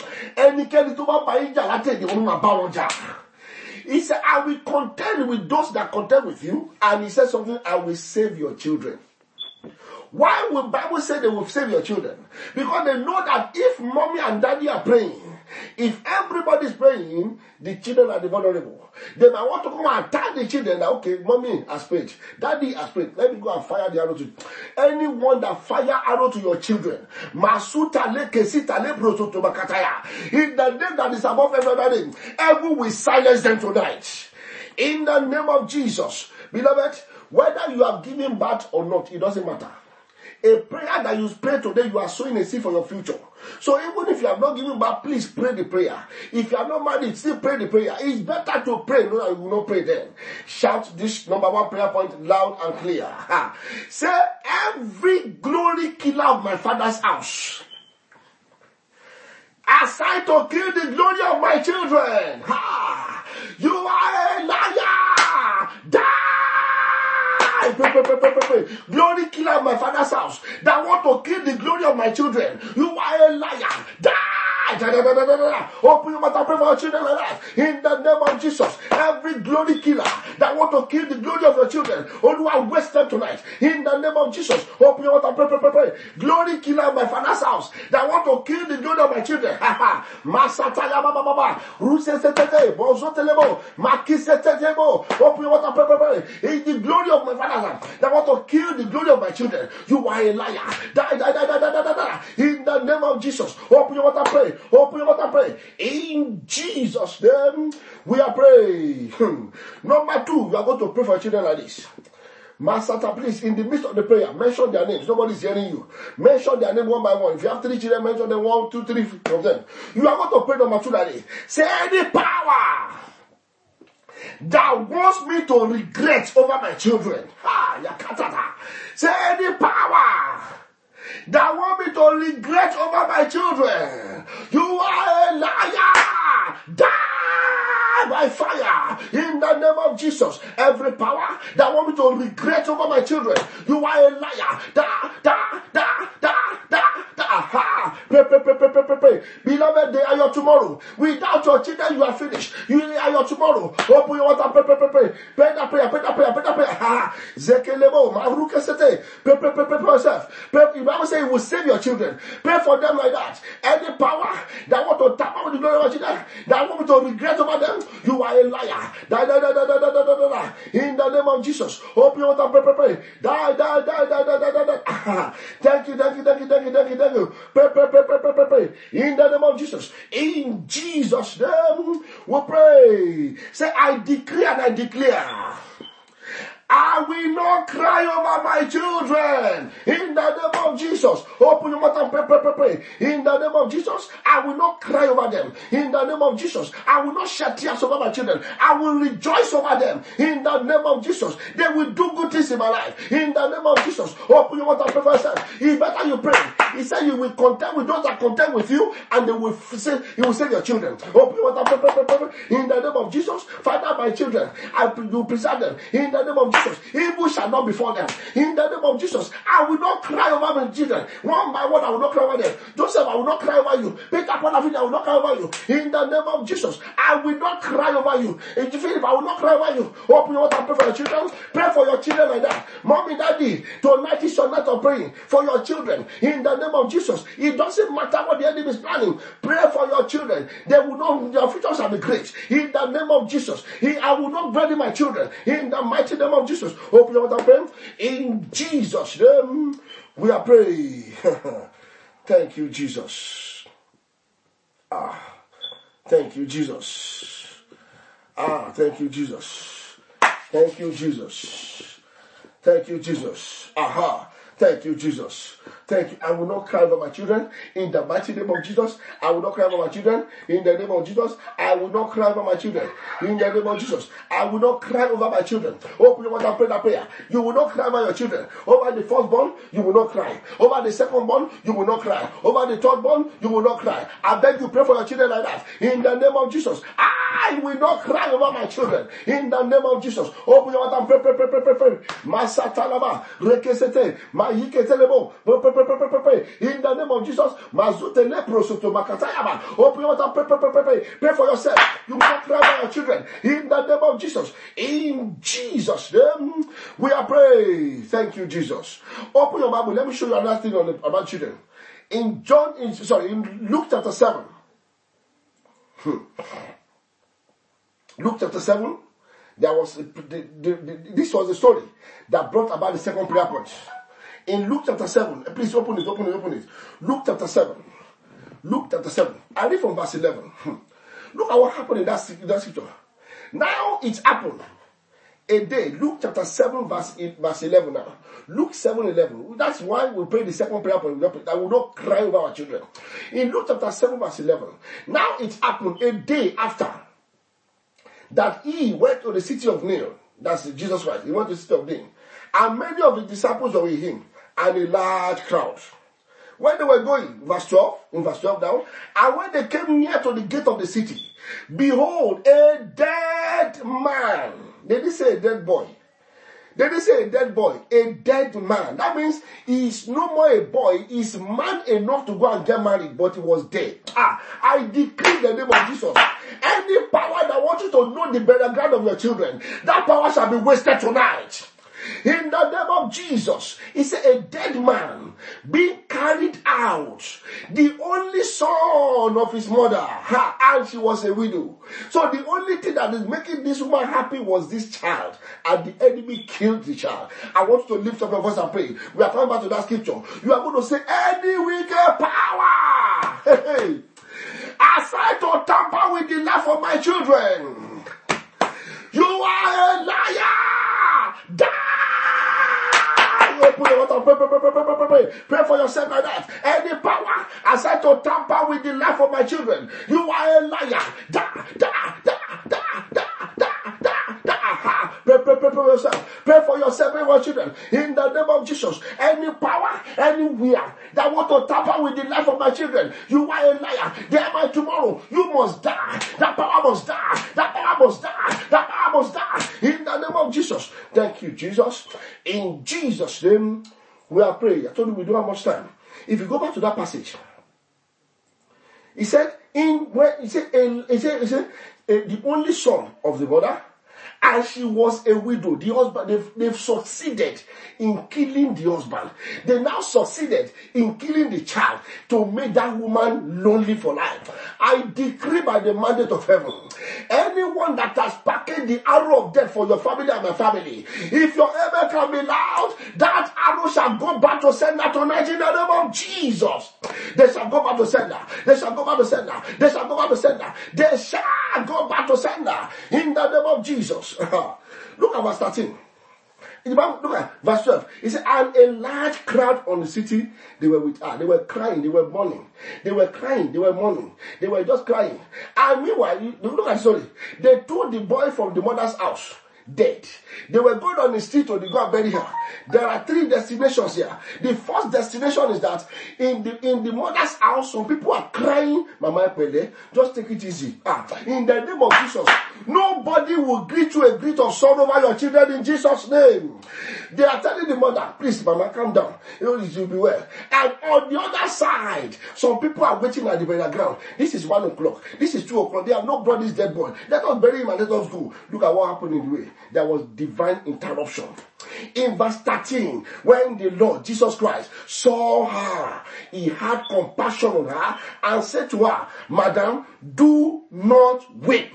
He said, "I will contend with those that contend with you." And He said something, "I will save your children." Why will Bible say they will save your children? Because they know that if mommy and daddy are praying, if everybody is praying, the children are the vulnerable. They might want to come and attack the children that, okay, mommy has prayed, daddy has prayed, let me go and fire the arrow to you. Anyone that fire arrow to your children, Masuta le kesita le brosoto makataya, in the name that is above every name, heaven will silence them tonight. In the name of Jesus. Beloved, whether you have given birth or not, it doesn't matter. A prayer that you pray today, you are sowing a seed for your future. So even if you have not given birth, please pray the prayer. If you are not married, still pray the prayer. It's better to pray, no, that you will not pray then. Shout this number one prayer point loud and clear. Ha. Say, every glory killer of my father's house, assigned to kill the glory of my children. Ha. You are a liar. Die. Pray, pray, pray, pray, pray, pray. Glory killer of my father's house that want to kill the glory of my children. You are a liar. Die. Da, da, da, da, da, da. Open your mouth and pray for your children like that. In the name of Jesus, every glory killer that want to kill the glory of your children, oh, I waste them tonight. In the name of Jesus, open your mouth and pray, pray, pray, pray. Glory killer of my father's house that want to kill the glory of my children. Ha ha. Masataya baba baba. Ruse setete. Bonzo telebo. Makise tetebo. Open your mouth and pray, pray, pray. In the glory of my father's house that want to kill the glory of my children. You are a liar. Die, die, die, die, die, die, die. In the name of Jesus, open your mouth and pray. Open your mouth and pray. In Jesus' name, we are praying. Number two, we are going to pray for children like this. Masata, please, in the midst of the prayer, mention their names. Nobody's hearing you. Mention their name one by one. If you have three children, mention them one, two, three of them. You are going to pray number two that day. Say, any power that wants me to regret over my children. Ah, yakatata. Say, any power that want me to regret over my children. You are a liar. Die by fire. In the name of Jesus. Every power that want me to regret over my children. You are a liar. Da, da, da, da, da, da. Ha. Pray, pray, pray, pray, pray, pray, pray. Beloved, they are your tomorrow. Without your children, you are finished. You are your tomorrow. Open your water. Pray, pray, pray, pray. Pray that prayer. Pray that prayer. Pray that prayer. Ha. Zekelebo. Mahruke sete. Pray, pray, pray, pray for yourself. Pray. The Bible says it will save your children. Pray for them like that. Any power that want to tap out the glory of your children, that want me to regret over them, you are a liar. Da, da, da, da, da, da, da, da, da. In the name of Jesus. Open your water. Pray, pray, pray. Da, da, da, da, da, da, da, da. Thank you, thank you, thank you, thank you, thank you, thank you. Pray, pray, pray, pray, pray, pray, pray. In the name of Jesus. In Jesus' name, we pray. Say, I decree and I declare, I will not cry over my children. In the name of Jesus. Open your mouth and pray, pray, pray, pray. In the name of Jesus, I will not cry over them. In the name of Jesus, I will not shed tears over my children. I will rejoice over them. In the name of Jesus, they will do good things in my life. In the name of Jesus, open your mouth and pray for yourself. It's better you pray. He said you will contend with those that contend with you, and they will say, you will save your children. Open your mouth and pray, pray, pray, pray. In the name of Jesus, Father, my children, I will preserve them. In the name of Jesus, evil shall not befall them. In the name of Jesus, I will not cry over my children. One by one, I will not cry over them. Joseph, I will not cry over you. Peter, Paul, I will not cry over you. In the name of Jesus, I will not cry over you. In Philip, I will not cry over you. Open your mouth and pray for your children. Pray for your children like that. Mommy, daddy, tonight is your night of praying for your children. In the name of Jesus, it doesn't matter what the enemy is planning. Pray for your children. They will not, their future shall be great. In the name of Jesus, he, I will not bury my children. In the mighty name of Jesus. Open your mouth and pray. In Jesus' name, we are praying. Thank you, Jesus. Ah, thank you, Jesus. Ah, thank you, Jesus. Thank you, Jesus. Thank you, Jesus. Aha. Thank you, Jesus. Thank you. I will not cry over my children. In the mighty name of Jesus, I will not cry over my children. In the name of Jesus, I will not cry over my children. In the name of Jesus, I will not cry over my children. Open your mouth and pray that prayer. You will not cry over your children. Over the firstborn, you will not cry. Over the secondborn, you will not cry. Over the thirdborn, you will not cry. I beg you, pray for your children like that. In the name of Jesus. Ah! I will not cry over my children. In the name of Jesus. Open your mouth and pray, pray, pray, pray, pray, pray. Masatalaba, rekesete, maiketelebo, pray, pray, pray, pray, pray, pray. In the name of Jesus. Mazute leprosoto makatayaba. Open your mouth and pray, pray, pray, pray, pray. Pray for yourself. You will not cry over your children. In the name of Jesus. In Jesus' name, we are praying. Thank you, Jesus. Open your Bible. Let me show you another thing on the, about children. In John, in, sorry, in Luke chapter seven. Hmm. Luke chapter seven, there was the, the, the, this was the story that brought about the second prayer point. In Luke chapter seven, please open it, open it, open it. Luke chapter seven. Luke chapter seven. I read from verse eleven. Hmm. Look at what happened in that, in that scripture. Now it happened a day. Luke chapter seven, verse, verse eleven now. Luke seven eleven. That's why we pray the second prayer point. That we will not cry over our children. In Luke chapter seven, verse eleven. Now it happened a day after that he went to the city of Nain. That's Jesus Christ. He went to the city of Nain. And many of the disciples were with him. And a large crowd. When they were going, verse twelve, in verse twelve now, and when they came near to the gate of the city, behold, a dead man. They didn't say a dead boy. They didn't say a dead boy, a dead man. That means he's no more a boy, he's man enough to go and get married, but he was dead. Ah, I decree the name of Jesus. Any power that wants you to know the burial ground of your children, that power shall be wasted tonight. In the name of Jesus, it's a dead man being carried out, the only son of his mother, and she was a widow. So the only thing that is making this woman happy was this child, and the enemy killed the child. I want you to lift up your voice and pray. We are coming back to that scripture. You are going to say, any wicked power, hey, aside to tamper with the life of my children, you are a liar. Die. Open your mouth, pray, pray, pray, pray, pray, pray, pray. Pray for yourself like that. Any power aside to tamper with the life of my children, you are a liar. Da, da, da, da, da, da, da, da. Pray, pray, pray, pray for yourself. Pray for yourself and your children. In the name of Jesus, any power, anywhere that want to tamper with the life of my children, you are a liar. There by tomorrow, you must die. That power must die. That power must die. That power must die. In the name of Jesus. Thank you, Jesus. In Jesus' name, we are praying. I told you we don't have much time. If you go back to that passage, he said, in where he said, he said, he said uh, the only son of the mother, and she was a widow. The husband, they've, they've succeeded in killing the husband. They now succeeded in killing the child to make that woman lonely for life. I decree by the mandate of heaven, anyone that has packaged the arrow of death for your family and my family, if your amen can be loud, that arrow shall go back to sender tonight in the name of Jesus. They shall go back to sender. They shall go back to sender. They shall go back to sender. They shall go back to sender in the name of Jesus. Look at verse thirteen. Look at verse twelve. He said, and a large crowd on the city, they were with her. They were crying, they were mourning. They were crying, they were mourning. They were just crying. And meanwhile, look at the story. They took the boy from the mother's house, dead. They were going on the street to go and bury her. There are three destinations here. The first destination is that in the in the mother's house, some people are crying, Mama Pele, just take it easy. Ah, in the name of Jesus, nobody will greet you a greet of sorrow over your children in Jesus' name. They are telling the mother, please, Mama, calm down. You know, it will be well. And on the other side, some people are waiting at the burial ground. This is one o'clock. This is two o'clock. They have nobody's dead boy. Let us bury him and let us go. Look at what happened in the way. There was divine interruption. In verse thirteen, when the Lord Jesus Christ saw her, he had compassion on her and said to her, Madam, do not weep.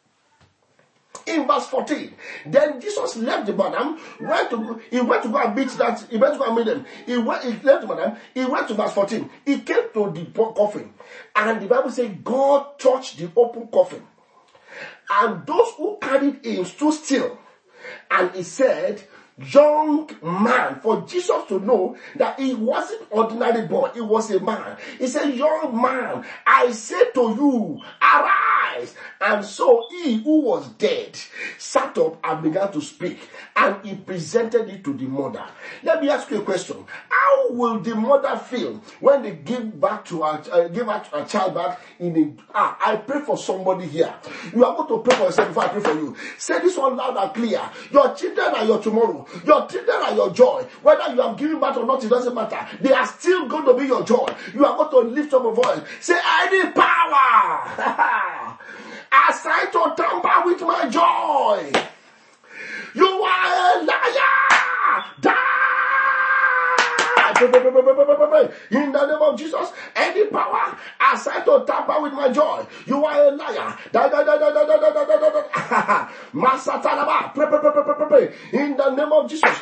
In verse fourteen, then Jesus left the madam, went to he went to go and beat that, he went to go and meet them. He went, he left the madam, he went to verse fourteen. He came to the coffin, and the Bible says God touched the open coffin. And those who carried him stood still. And he said, young man, for Jesus to know that he wasn't ordinary boy, he was a man. He said, young man, I say to you, arise. eyes. And so he who was dead sat up and began to speak, and he presented it to the mother. Let me ask you a question. How will the mother feel when they give back to her, uh, give her a child back in a, ah, I pray for somebody here. You are going to pray for yourself before I pray for you. Say this one loud and clear. Your children are your tomorrow. Your children are your joy. Whether you have given back or not, it doesn't matter. They are still going to be your joy. You are going to lift up a voice. Say, any power assigned to tamper with my joy, you are a liar. Die. In the name of Jesus, any power assigned to tamper with my joy, you are a liar. Masatalaba. In the name of Jesus.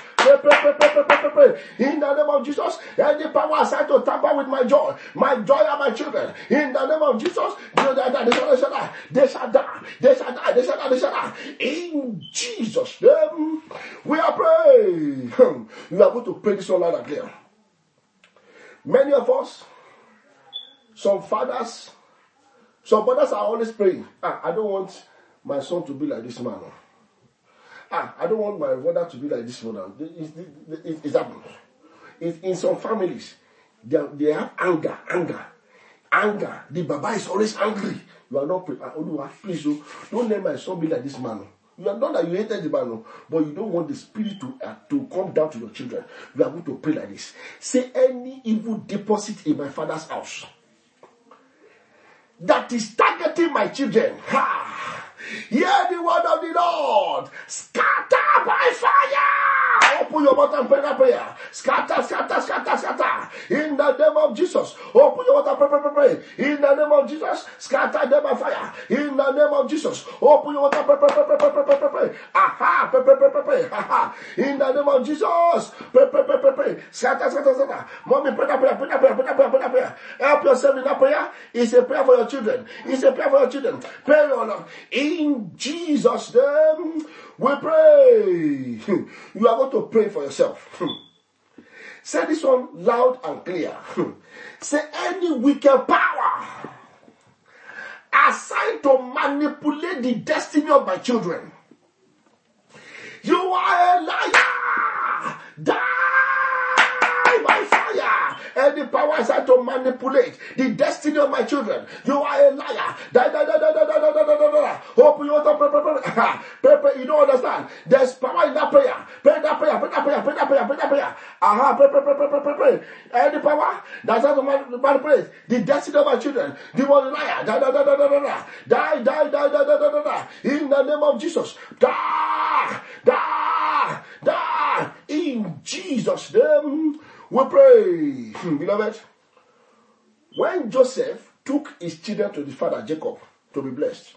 In the name of Jesus, any power assigned to tamper with my joy, my joy and my children, in the name of Jesus, they shall die, they shall die, they shall die, they shall die, they shall die. In Jesus' name, we are praying. You are going to pray this one loud and clear. Many of us, some fathers, some mothers are always praying. Ah, I don't want my son to be like this man. Ah, I don't want my mother to be like this mother. It's, it's, it's happened. It's in some families, they, they have anger, anger, anger. The Baba is always angry. You are not praying. Ah, please, don't let my son be like this man. You are not that you hated the man, but you don't want the spirit to, uh, to come down to your children. You are going to pray like this. Say, any evil deposit in my father's house that is targeting my children, ha! Hear the word of the Lord. Scatter by fire. Open your mouth and pray that prayer. Scatter, scatter, scatter, scatter. In the name of Jesus. Open your mouth and pray, pray, pray, pray. In the name of Jesus. Scatter them by fire. In the name of Jesus. Open your mouth and pray, pray, pray, pray, pray, pray, pray, pray. Aha, pray, pray, pray, pray, pray. Aha. In the name of Jesus. Pray, pray, pray, pray, pray. Scatter, scatter, scatter. Mommy, pray that prayer, pray that prayer, pray that prayer, pray that prayer. Help yourself in that prayer. It's a prayer for your children. It's a prayer for your children. Pray, Lord. In Jesus' name, we pray. You are going to pray for yourself. Say this one loud and clear. Say, any wicked power assigned to manipulate the destiny of my children, you are a liar. Die by fire. Any power assigned to manipulate the destiny of my children, you are a liar. Die, die, die, die, die, die, die, die, die, die. Open your mouth, pray, pray, pray. Pray, pray. You don't understand. There's power in that prayer. Pray that prayer, pray that prayer, pray that prayer, pray that prayer. Aha, pray, pray, pray, pray, pray, pray, pray. Any power that's assigned to manipulate the destiny of my children, you are a liar. Die, die, die, die, die, die. Die, die, die, die, die, die, die. In the name of Jesus. Die, die, die. In Jesus' name. We pray. Beloved, when Joseph took his children to the father Jacob to be blessed,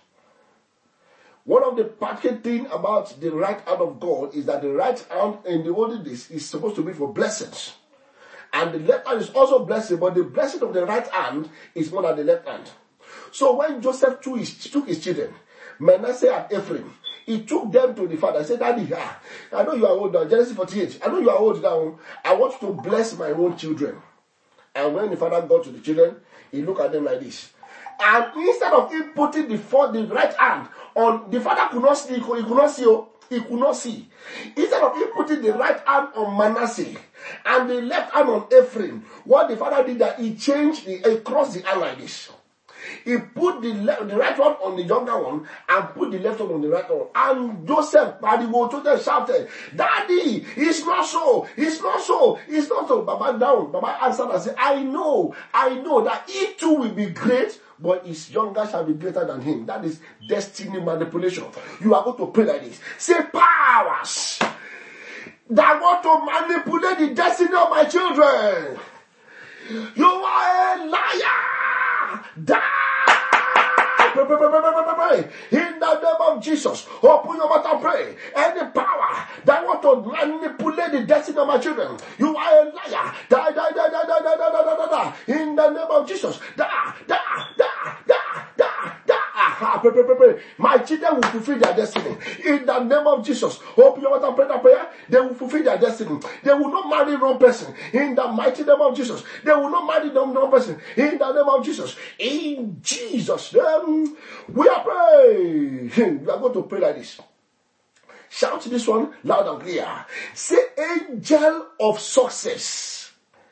one of the particular things about the right hand of God is that the right hand in the olden days is supposed to be for blessings. And the left hand is also blessing, but the blessing of the right hand is more than the left hand. So when Joseph took his, took his children, Manasseh and Ephraim, he took them to the father. He said, Daddy, ah, I know you are old now. Genesis forty-eight. I know you are old now. I want you to bless my own children. And when the father got to the children, he looked at them like this. And instead of him putting the, the right hand on, the father could not see. He could, he could not see. He could not see. Instead of him putting the right hand on Manasseh and the left hand on Ephraim, what the father did that he changed, the, he crossed the hand like this. He put the, left, the right one on the younger one and put the left one on the right one. And Joseph, by the word, shouted, Daddy, it's not so, it's not so, it's not so. Baba down, Baba answered and said, I know, I know that he too will be great, but his younger shall be greater than him. That is destiny manipulation. You are going to pray like this. Say, powers that want to manipulate the destiny of my children, you are a liar. Die. In the name of Jesus, open your mouth and pray. Any power that want to manipulate the destiny of my children, you are a liar. Die, die, die, die, die, die, die, die, die, die. In the name of Jesus, die, die, die, die, die, die. Aha, pray, pray, pray, pray. My children will fulfill their destiny. In the name of Jesus, open your mouth and pray that prayer. They will fulfill their destiny. They will not marry the wrong person. In the mighty name of Jesus, they will not marry the wrong person. In the name of Jesus, in Jesus' name, We are praying. You are going to pray like this. Shout this one loud and clear. Say, angel of success.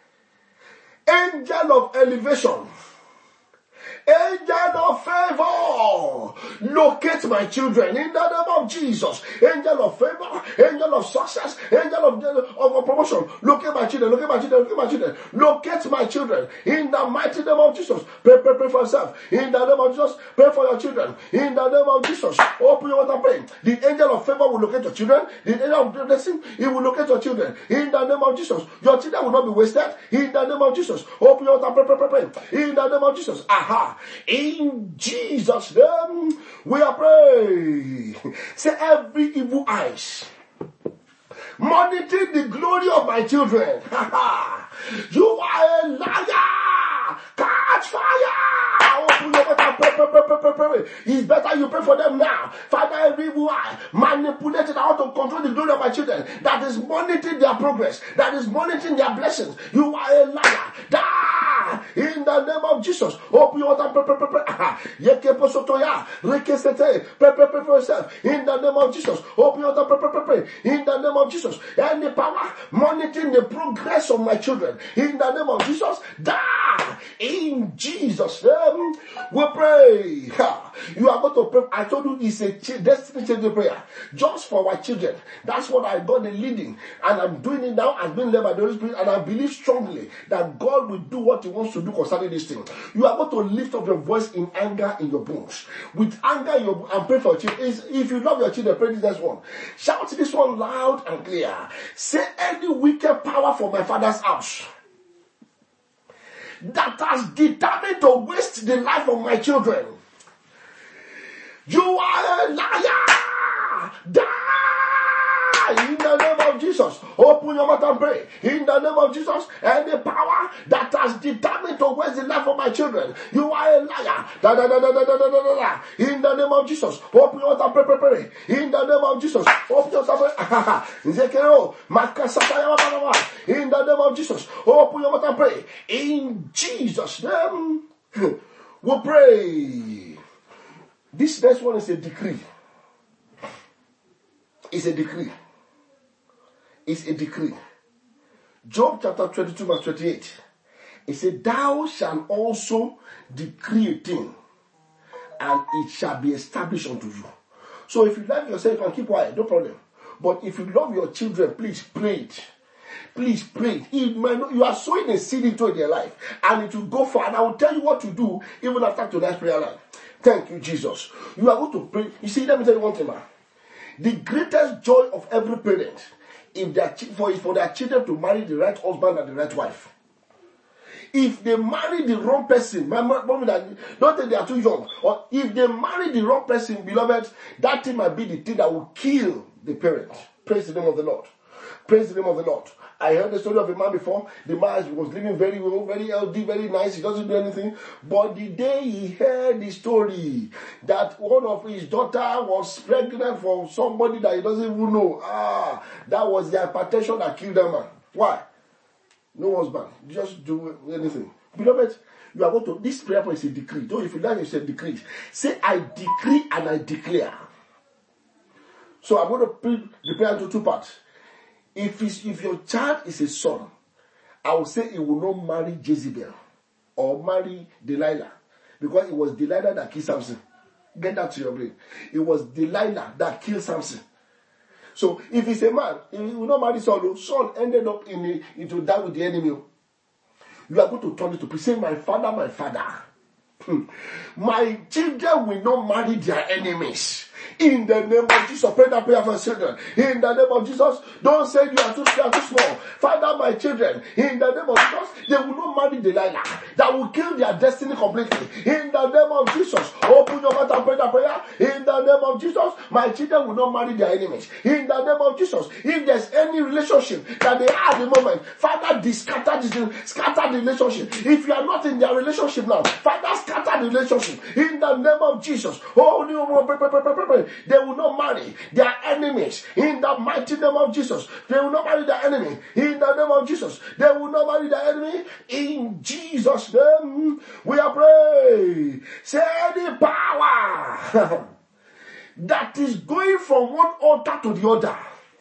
Angel of elevation. Angel of favor, locate my children in the name of Jesus. Angel of favor, angel of success, angel of, of promotion, locate my children, locate my children, locate my children, locate my children in the mighty name of Jesus. Pray, pray, pray for yourself. In the name of Jesus, pray for your children. In the name of Jesus, open your mouth and pray. The angel of favor will locate your children. The angel of blessing, it will locate your children. In the name of Jesus, your children will not be wasted. In the name of Jesus, open your mouth and pray, pray, pray, pray. In the name of Jesus, aha. In Jesus' name, we are praying. Say, every evil eyes monitoring the glory of my children. You are a liar. Catch fire. Open your mouth and pray, pray, pray, pray, pray, pray. It's better you pray for them now. Father, every evil eye manipulated how to control the glory of my children, that is monitoring their progress, that is monitoring their blessings. You are a liar. Die in the name of Jesus. Open your mouth and pray, pray, pray, pray. Yekeposotoya, rekesete, pray, pray, pray for yourself. In the name of Jesus. Open your mouth and pray, pray, pray, pray. In the name of Jesus. Any power monitoring the progress of my children, in the name of Jesus, die in Jesus' name. We pray. You are going to pray. I told you it's a destiny changing prayer just for our children. That's what I got the leading, and I'm doing it now. I've been led by the Holy Spirit, and I believe strongly that God will do what He wants to do concerning this thing. You are going to lift up your voice in anger in your bones, with anger in your, and pray for your children. If you love your children, pray this next one. Shout this one loud and clear. Say, any wicked power for my father's house that has determined to waste the life of my children, you are a liar. Die in the name of Jesus. Open your mouth and pray. In the name of Jesus, any power that has determined to waste the life of my children, you are a liar. Da, da, da, da, da, da, da, da, da. In the name of Jesus, open your mouth and pray, pray, pray. In the name of Jesus, open your mouth and pray. In the name of Jesus, open your mouth and pray. In Jesus' name, we pray. This next one is a decree. It's a decree. It's a decree. Job chapter twenty-two verse twenty-eight. It said, thou shalt also decree a thing, and it shall be established unto you. So if you love yourself, you can keep quiet, no problem. But if you love your children, please pray it. Please pray it. It might not, you are sowing a seed into their life, and it will go far. And I will tell you what to do even after tonight's prayer line. Thank you, Jesus. You are going to pray. You see, let me tell you one thing, man. The greatest joy of every parent, if they are, for, is for their children to marry the right husband and the right wife. If they marry the wrong person, don't think they are too young, or if they marry the wrong person, beloved, that thing might be the thing that will kill the parent. Praise the name of the Lord. Praise the name of the Lord. I heard the story of a man before. The man was living very well, very healthy, very nice. He doesn't do anything. But the day he heard the story that one of his daughter was pregnant for somebody that he doesn't even know, ah, that was the hypertension that killed that man. Why? No husband. Just do anything. Beloved, you are going to, this prayer point is a decree. Though if you like, you say decree. Say, I decree and I declare. So I'm going to put the prayer into two parts. If it's, if your child is a son, I will say he will not marry Jezebel or marry Delilah, because it was Delilah that killed Samson. Get that to your brain. It was Delilah that killed Samson. So if he's a man, he will not marry Saul. Saul ended up in a, into die with the enemy. You are going to turn it to say, my father, my father. My children will not marry their enemies. In the name of Jesus, pray that prayer for children. In the name of Jesus, don't say you are too, you are too small. Father, my children, in the name of Jesus, they will not marry Delilah. That will kill their destiny completely. In the name of Jesus, open your mouth and pray that prayer. In the name of Jesus, my children will not marry their enemies. In the name of Jesus, if there's any relationship that they are at the moment, Father, scatter this, scatter the relationship. If you are not in their relationship now, Father, scatter the relationship. In the name of Jesus, oh, pray, pray, pray, pray, pray. pray. They will not marry their enemies in the mighty name of Jesus. They will not marry their enemy in the name of Jesus. They will not marry their enemy in Jesus' name. We are praying. Say any power that is going from one altar to the other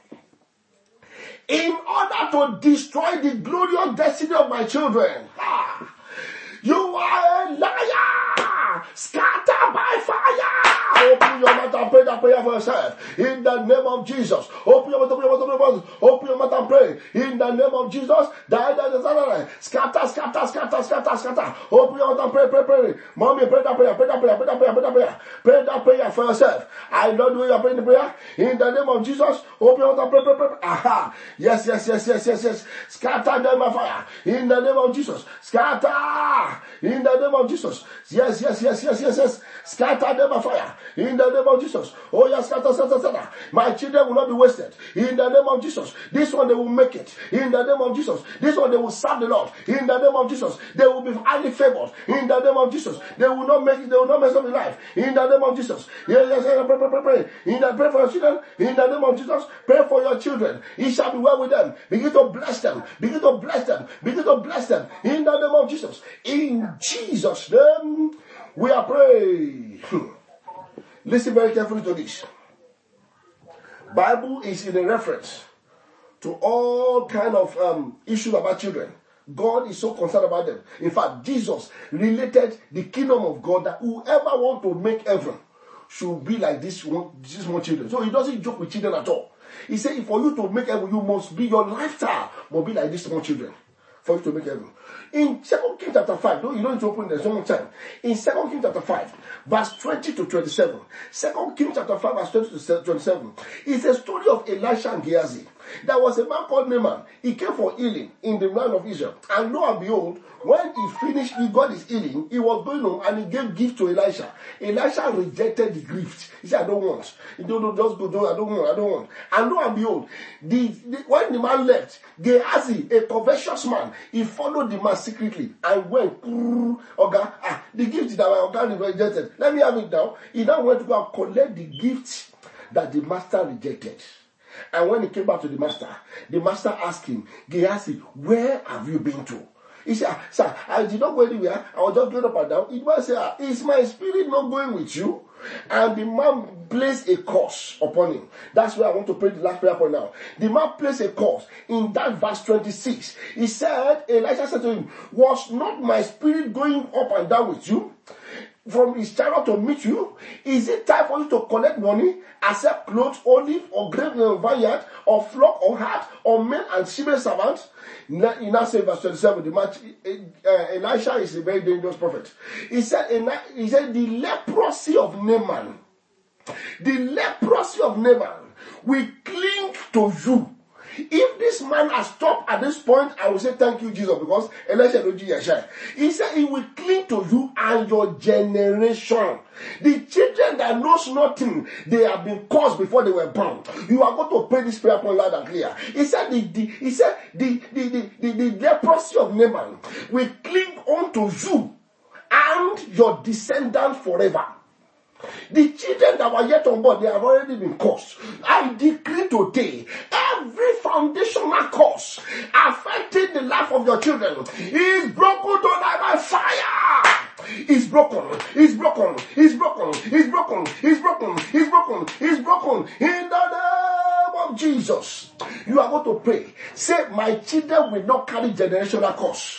in order to destroy the glorious destiny of my children. Ah, you are a liar. Scatter by fire. Open your mouth and pray that prayer for yourself. In the name of Jesus. Open your mouth, open your mouth, open your mouth. Open your mouth and pray. In the name of Jesus. Scatter, scatter, scatter, scatter, scatter. Open your mouth and pray, pray, pray. Mommy, pray that prayer, pray that prayer, pray that prayer, pray that prayer. Pray that prayer for yourself. I know the way you're praying the prayer. In the name of Jesus. Open your mouth and pray, pray, pray. Aha. Yes, yes, yes, yes, yes, yes. Scatter them by fire. In the name of Jesus. Scatter. In the name of Jesus. Yes, yes, yes, yes, yes, yes. Scatter them by fire. In the name of Jesus. Oh, yes, scatter, scatter, scatter. My children will not be wasted. In the name of Jesus. This one they will make it. In the name of Jesus. This one they will serve the Lord. In the name of Jesus. They will be highly favored. In the name of Jesus. They will not make it. They will not mess up in life. In the name of Jesus. Yes, yes, yes. Pray, pray, pray, pray. In the pray for your children. In the name of Jesus. Pray for your children. It shall be well with them. Begin to bless them. Begin to bless them. Begin to bless them. In the name of Jesus. In Jesus' name. We are praying. Listen very carefully to this. Bible is in a reference to all kind of um, issues about children. God is so concerned about them. In fact, Jesus related the kingdom of God that whoever want to make heaven should be like this one, these small children. So he doesn't joke with children at all. He said, for you to make heaven, you must be, your lifestyle must be like these small children. For you to make heaven. In Second Kings chapter five, no, you don't need to open there so much time. In Second Kings chapter five, verse twenty to twenty-seven. Second Kings chapter five, verse twenty to twenty-seven. It's a story of Elisha and Gehazi. There was a man called Naaman. He came for healing in the land of Israel. And lo and behold, when he finished, he got his healing, he was going home and he gave gift to Elisha. Elisha rejected the gift. He said, I don't want. He don't, don't just go, don't, I don't want, I don't want. And lo and behold, the, the, when the man left, Gehazi, a covetous man, he followed the man secretly and went, okay, ah, the gift that my organ rejected, let me have it now. He now went to go and collect the gift that the master rejected. And when he came back to the master, the master asked him, Gehazi, where have you been to? He said, sir, I did not go anywhere. I was just going up and down. It was say, is my spirit not going with you? And the man placed a curse upon him. That's where I want to pray the last prayer point now. The man placed a curse. In that verse twenty-six, he said, Elisha said to him, was not my spirit going up and down with you? From his chariot to meet you? Is it time for you to collect money, accept clothes, olive, or grape in a vineyard, or flock, or hart, or men and female servants? In that same verse twenty-seven, the man, uh, Elisha is a very dangerous prophet. He said, he said, the leprosy of Naaman, the leprosy of Naaman will cling to you. If this man has stopped at this point, I will say thank you, Jesus, because Elisha don't do Yeshua. He said he will cling to you and your generation. The children that knows nothing, they have been caused before they were born. You are going to pray this prayer point loud and clear. He said the, the he said the the, the, the, the leprosy of Naaman will cling onto you and your descendants forever. The children that were yet on board, they have already been cursed. I decree today, every foundational curse affecting the life of your children is broken tonight by fire. It's broken, it's broken, it's broken, it's broken, it's broken, it's broken, it's broken. In the name of Jesus, you are going to pray. Say, my children will not carry generational curse.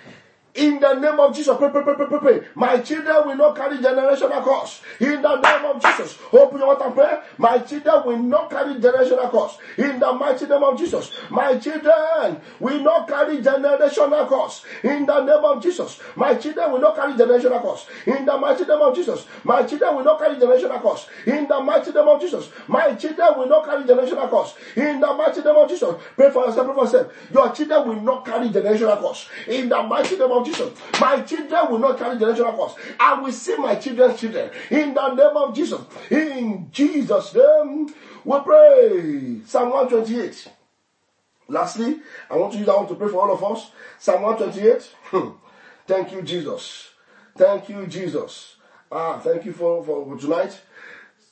In the name of Jesus, pray, pray, pray, pray, pray, pray. My children will not carry generational curse. In the name of Jesus, open your mouth and pray. My children will not carry generational curse. In the mighty name of Jesus, my children will not carry generational curse. In the name of Jesus, my children will not carry generational curse. In the mighty name of Jesus, my children will not carry generational curse. In the mighty name of Jesus, my children will not carry generational curse. In the mighty name of Jesus, pray for yourself, pray for yourself. Your children will not carry generational curse. In the mighty name of Jesus, my children will not carry generational curse. I will see my children's children in the name of Jesus. In Jesus' name, we pray. Psalm one twenty-eight. Lastly, I want to use that one to pray for all of us. Psalm one twenty-eight. Thank you, Jesus. Thank you, Jesus. Ah, thank you for, for, for tonight.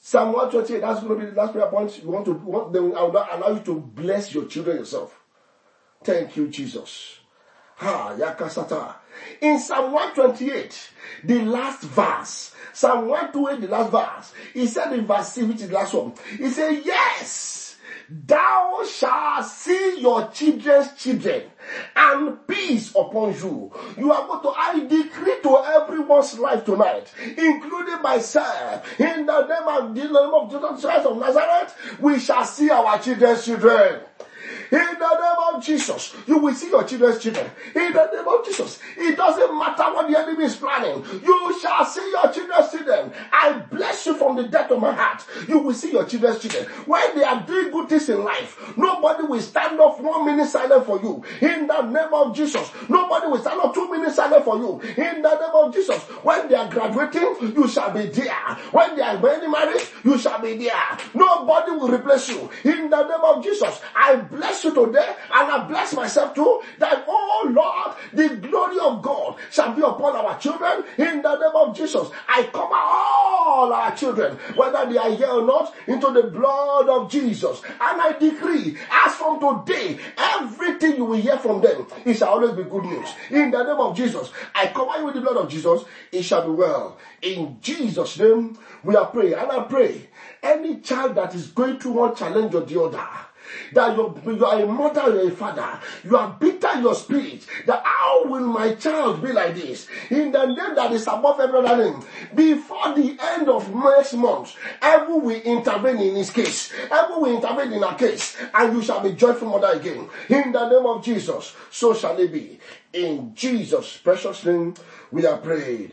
Psalm one twenty-eight, that's going to be the last prayer point. You want to, you want, then I will not allow you to bless your children yourself. Thank you, Jesus. Ha, yakasata. In Psalm one twenty-eight, the last verse, Psalm one twenty-eight, the last verse, he said in verse six, which is the last one, he said, yes, thou shalt see your children's children, and peace upon you. You are going to, I decree to everyone's life tonight, including myself, in the name of, in the name of Jesus Christ of Nazareth, we shall see our children's children. In the name of Jesus, you will see your children's children. In the name of Jesus, it doesn't matter what the enemy is planning. You shall see your children's children. I bless you from the depth of my heart. You will see your children's children. When they are doing good things in life, nobody will stand up one minute silent for you. In the name of Jesus, nobody will stand up two minutes silent for you. In the name of Jesus, when they are graduating, you shall be there. When they are getting married, you shall be there. Nobody will replace you. In the name of Jesus, I bless you today, and I bless myself too, that, oh Lord, the glory of God shall be upon our children. In the name of Jesus, I cover all our children, whether they are here or not, into the blood of Jesus. And I decree, as from today, everything you will hear from them, it shall always be good news. In the name of Jesus, I cover you with the blood of Jesus. It shall be well. In Jesus' name, we are praying. And I pray, any child that is going through one challenge or the other, that you're, you are a mother, you're a father, you are bitter in your spirit, that how will my child be like this? In the name that is above every other name, before the end of next month, heaven will intervene in his case. Heaven will intervene in our case, and you shall be joyful mother again. In the name of Jesus, so shall it be. In Jesus' precious name, we are prayed.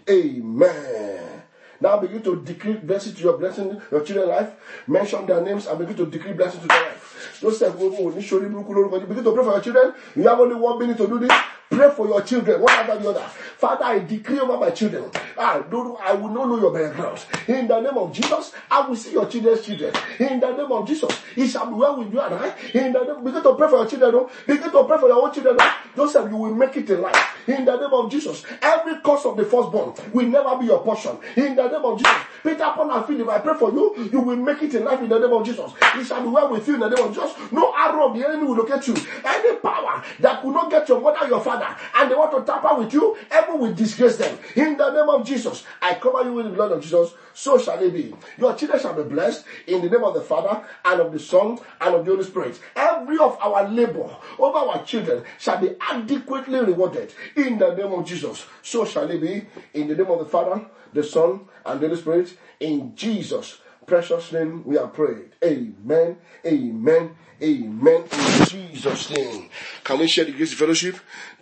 Amen. Now begin to decree blessing to your blessing, your children's life. Mention their names and begin to decree blessing to their life. Don't say, begin to pray for your children. You have only one minute to do this. Pray for your children, one after the other. Father, I decree over my children. I, don't, I will not know your backgrounds. In the name of Jesus, I will see your children's children. In the name of Jesus, it shall be well with you and I. In the name, begin to pray for your children. No? Begin to pray for your own children. No? Joseph, you will make it in life. In the name of Jesus, every curse of the firstborn will never be your portion. In the name of Jesus, Peter, Paul, and Philip, I pray for you. You will make it in life in the name of Jesus. It shall be well with you in the name of Jesus. No arrow of the enemy will locate you. Any power that will not get your mother, your father, and they want to tamper with you, heaven will disgrace them. In the name of Jesus, I cover you with the blood of Jesus. So shall it be. Your children shall be blessed in the name of the Father, and of the Son, and of the Holy Spirit. Every of our labor over our children shall be adequately rewarded in the name of Jesus. So shall it be in the name of the Father, the Son, and the Holy Spirit. In Jesus' precious name we are prayed. Amen. Amen. Amen. In Jesus' name. Can we share the grace of fellowship?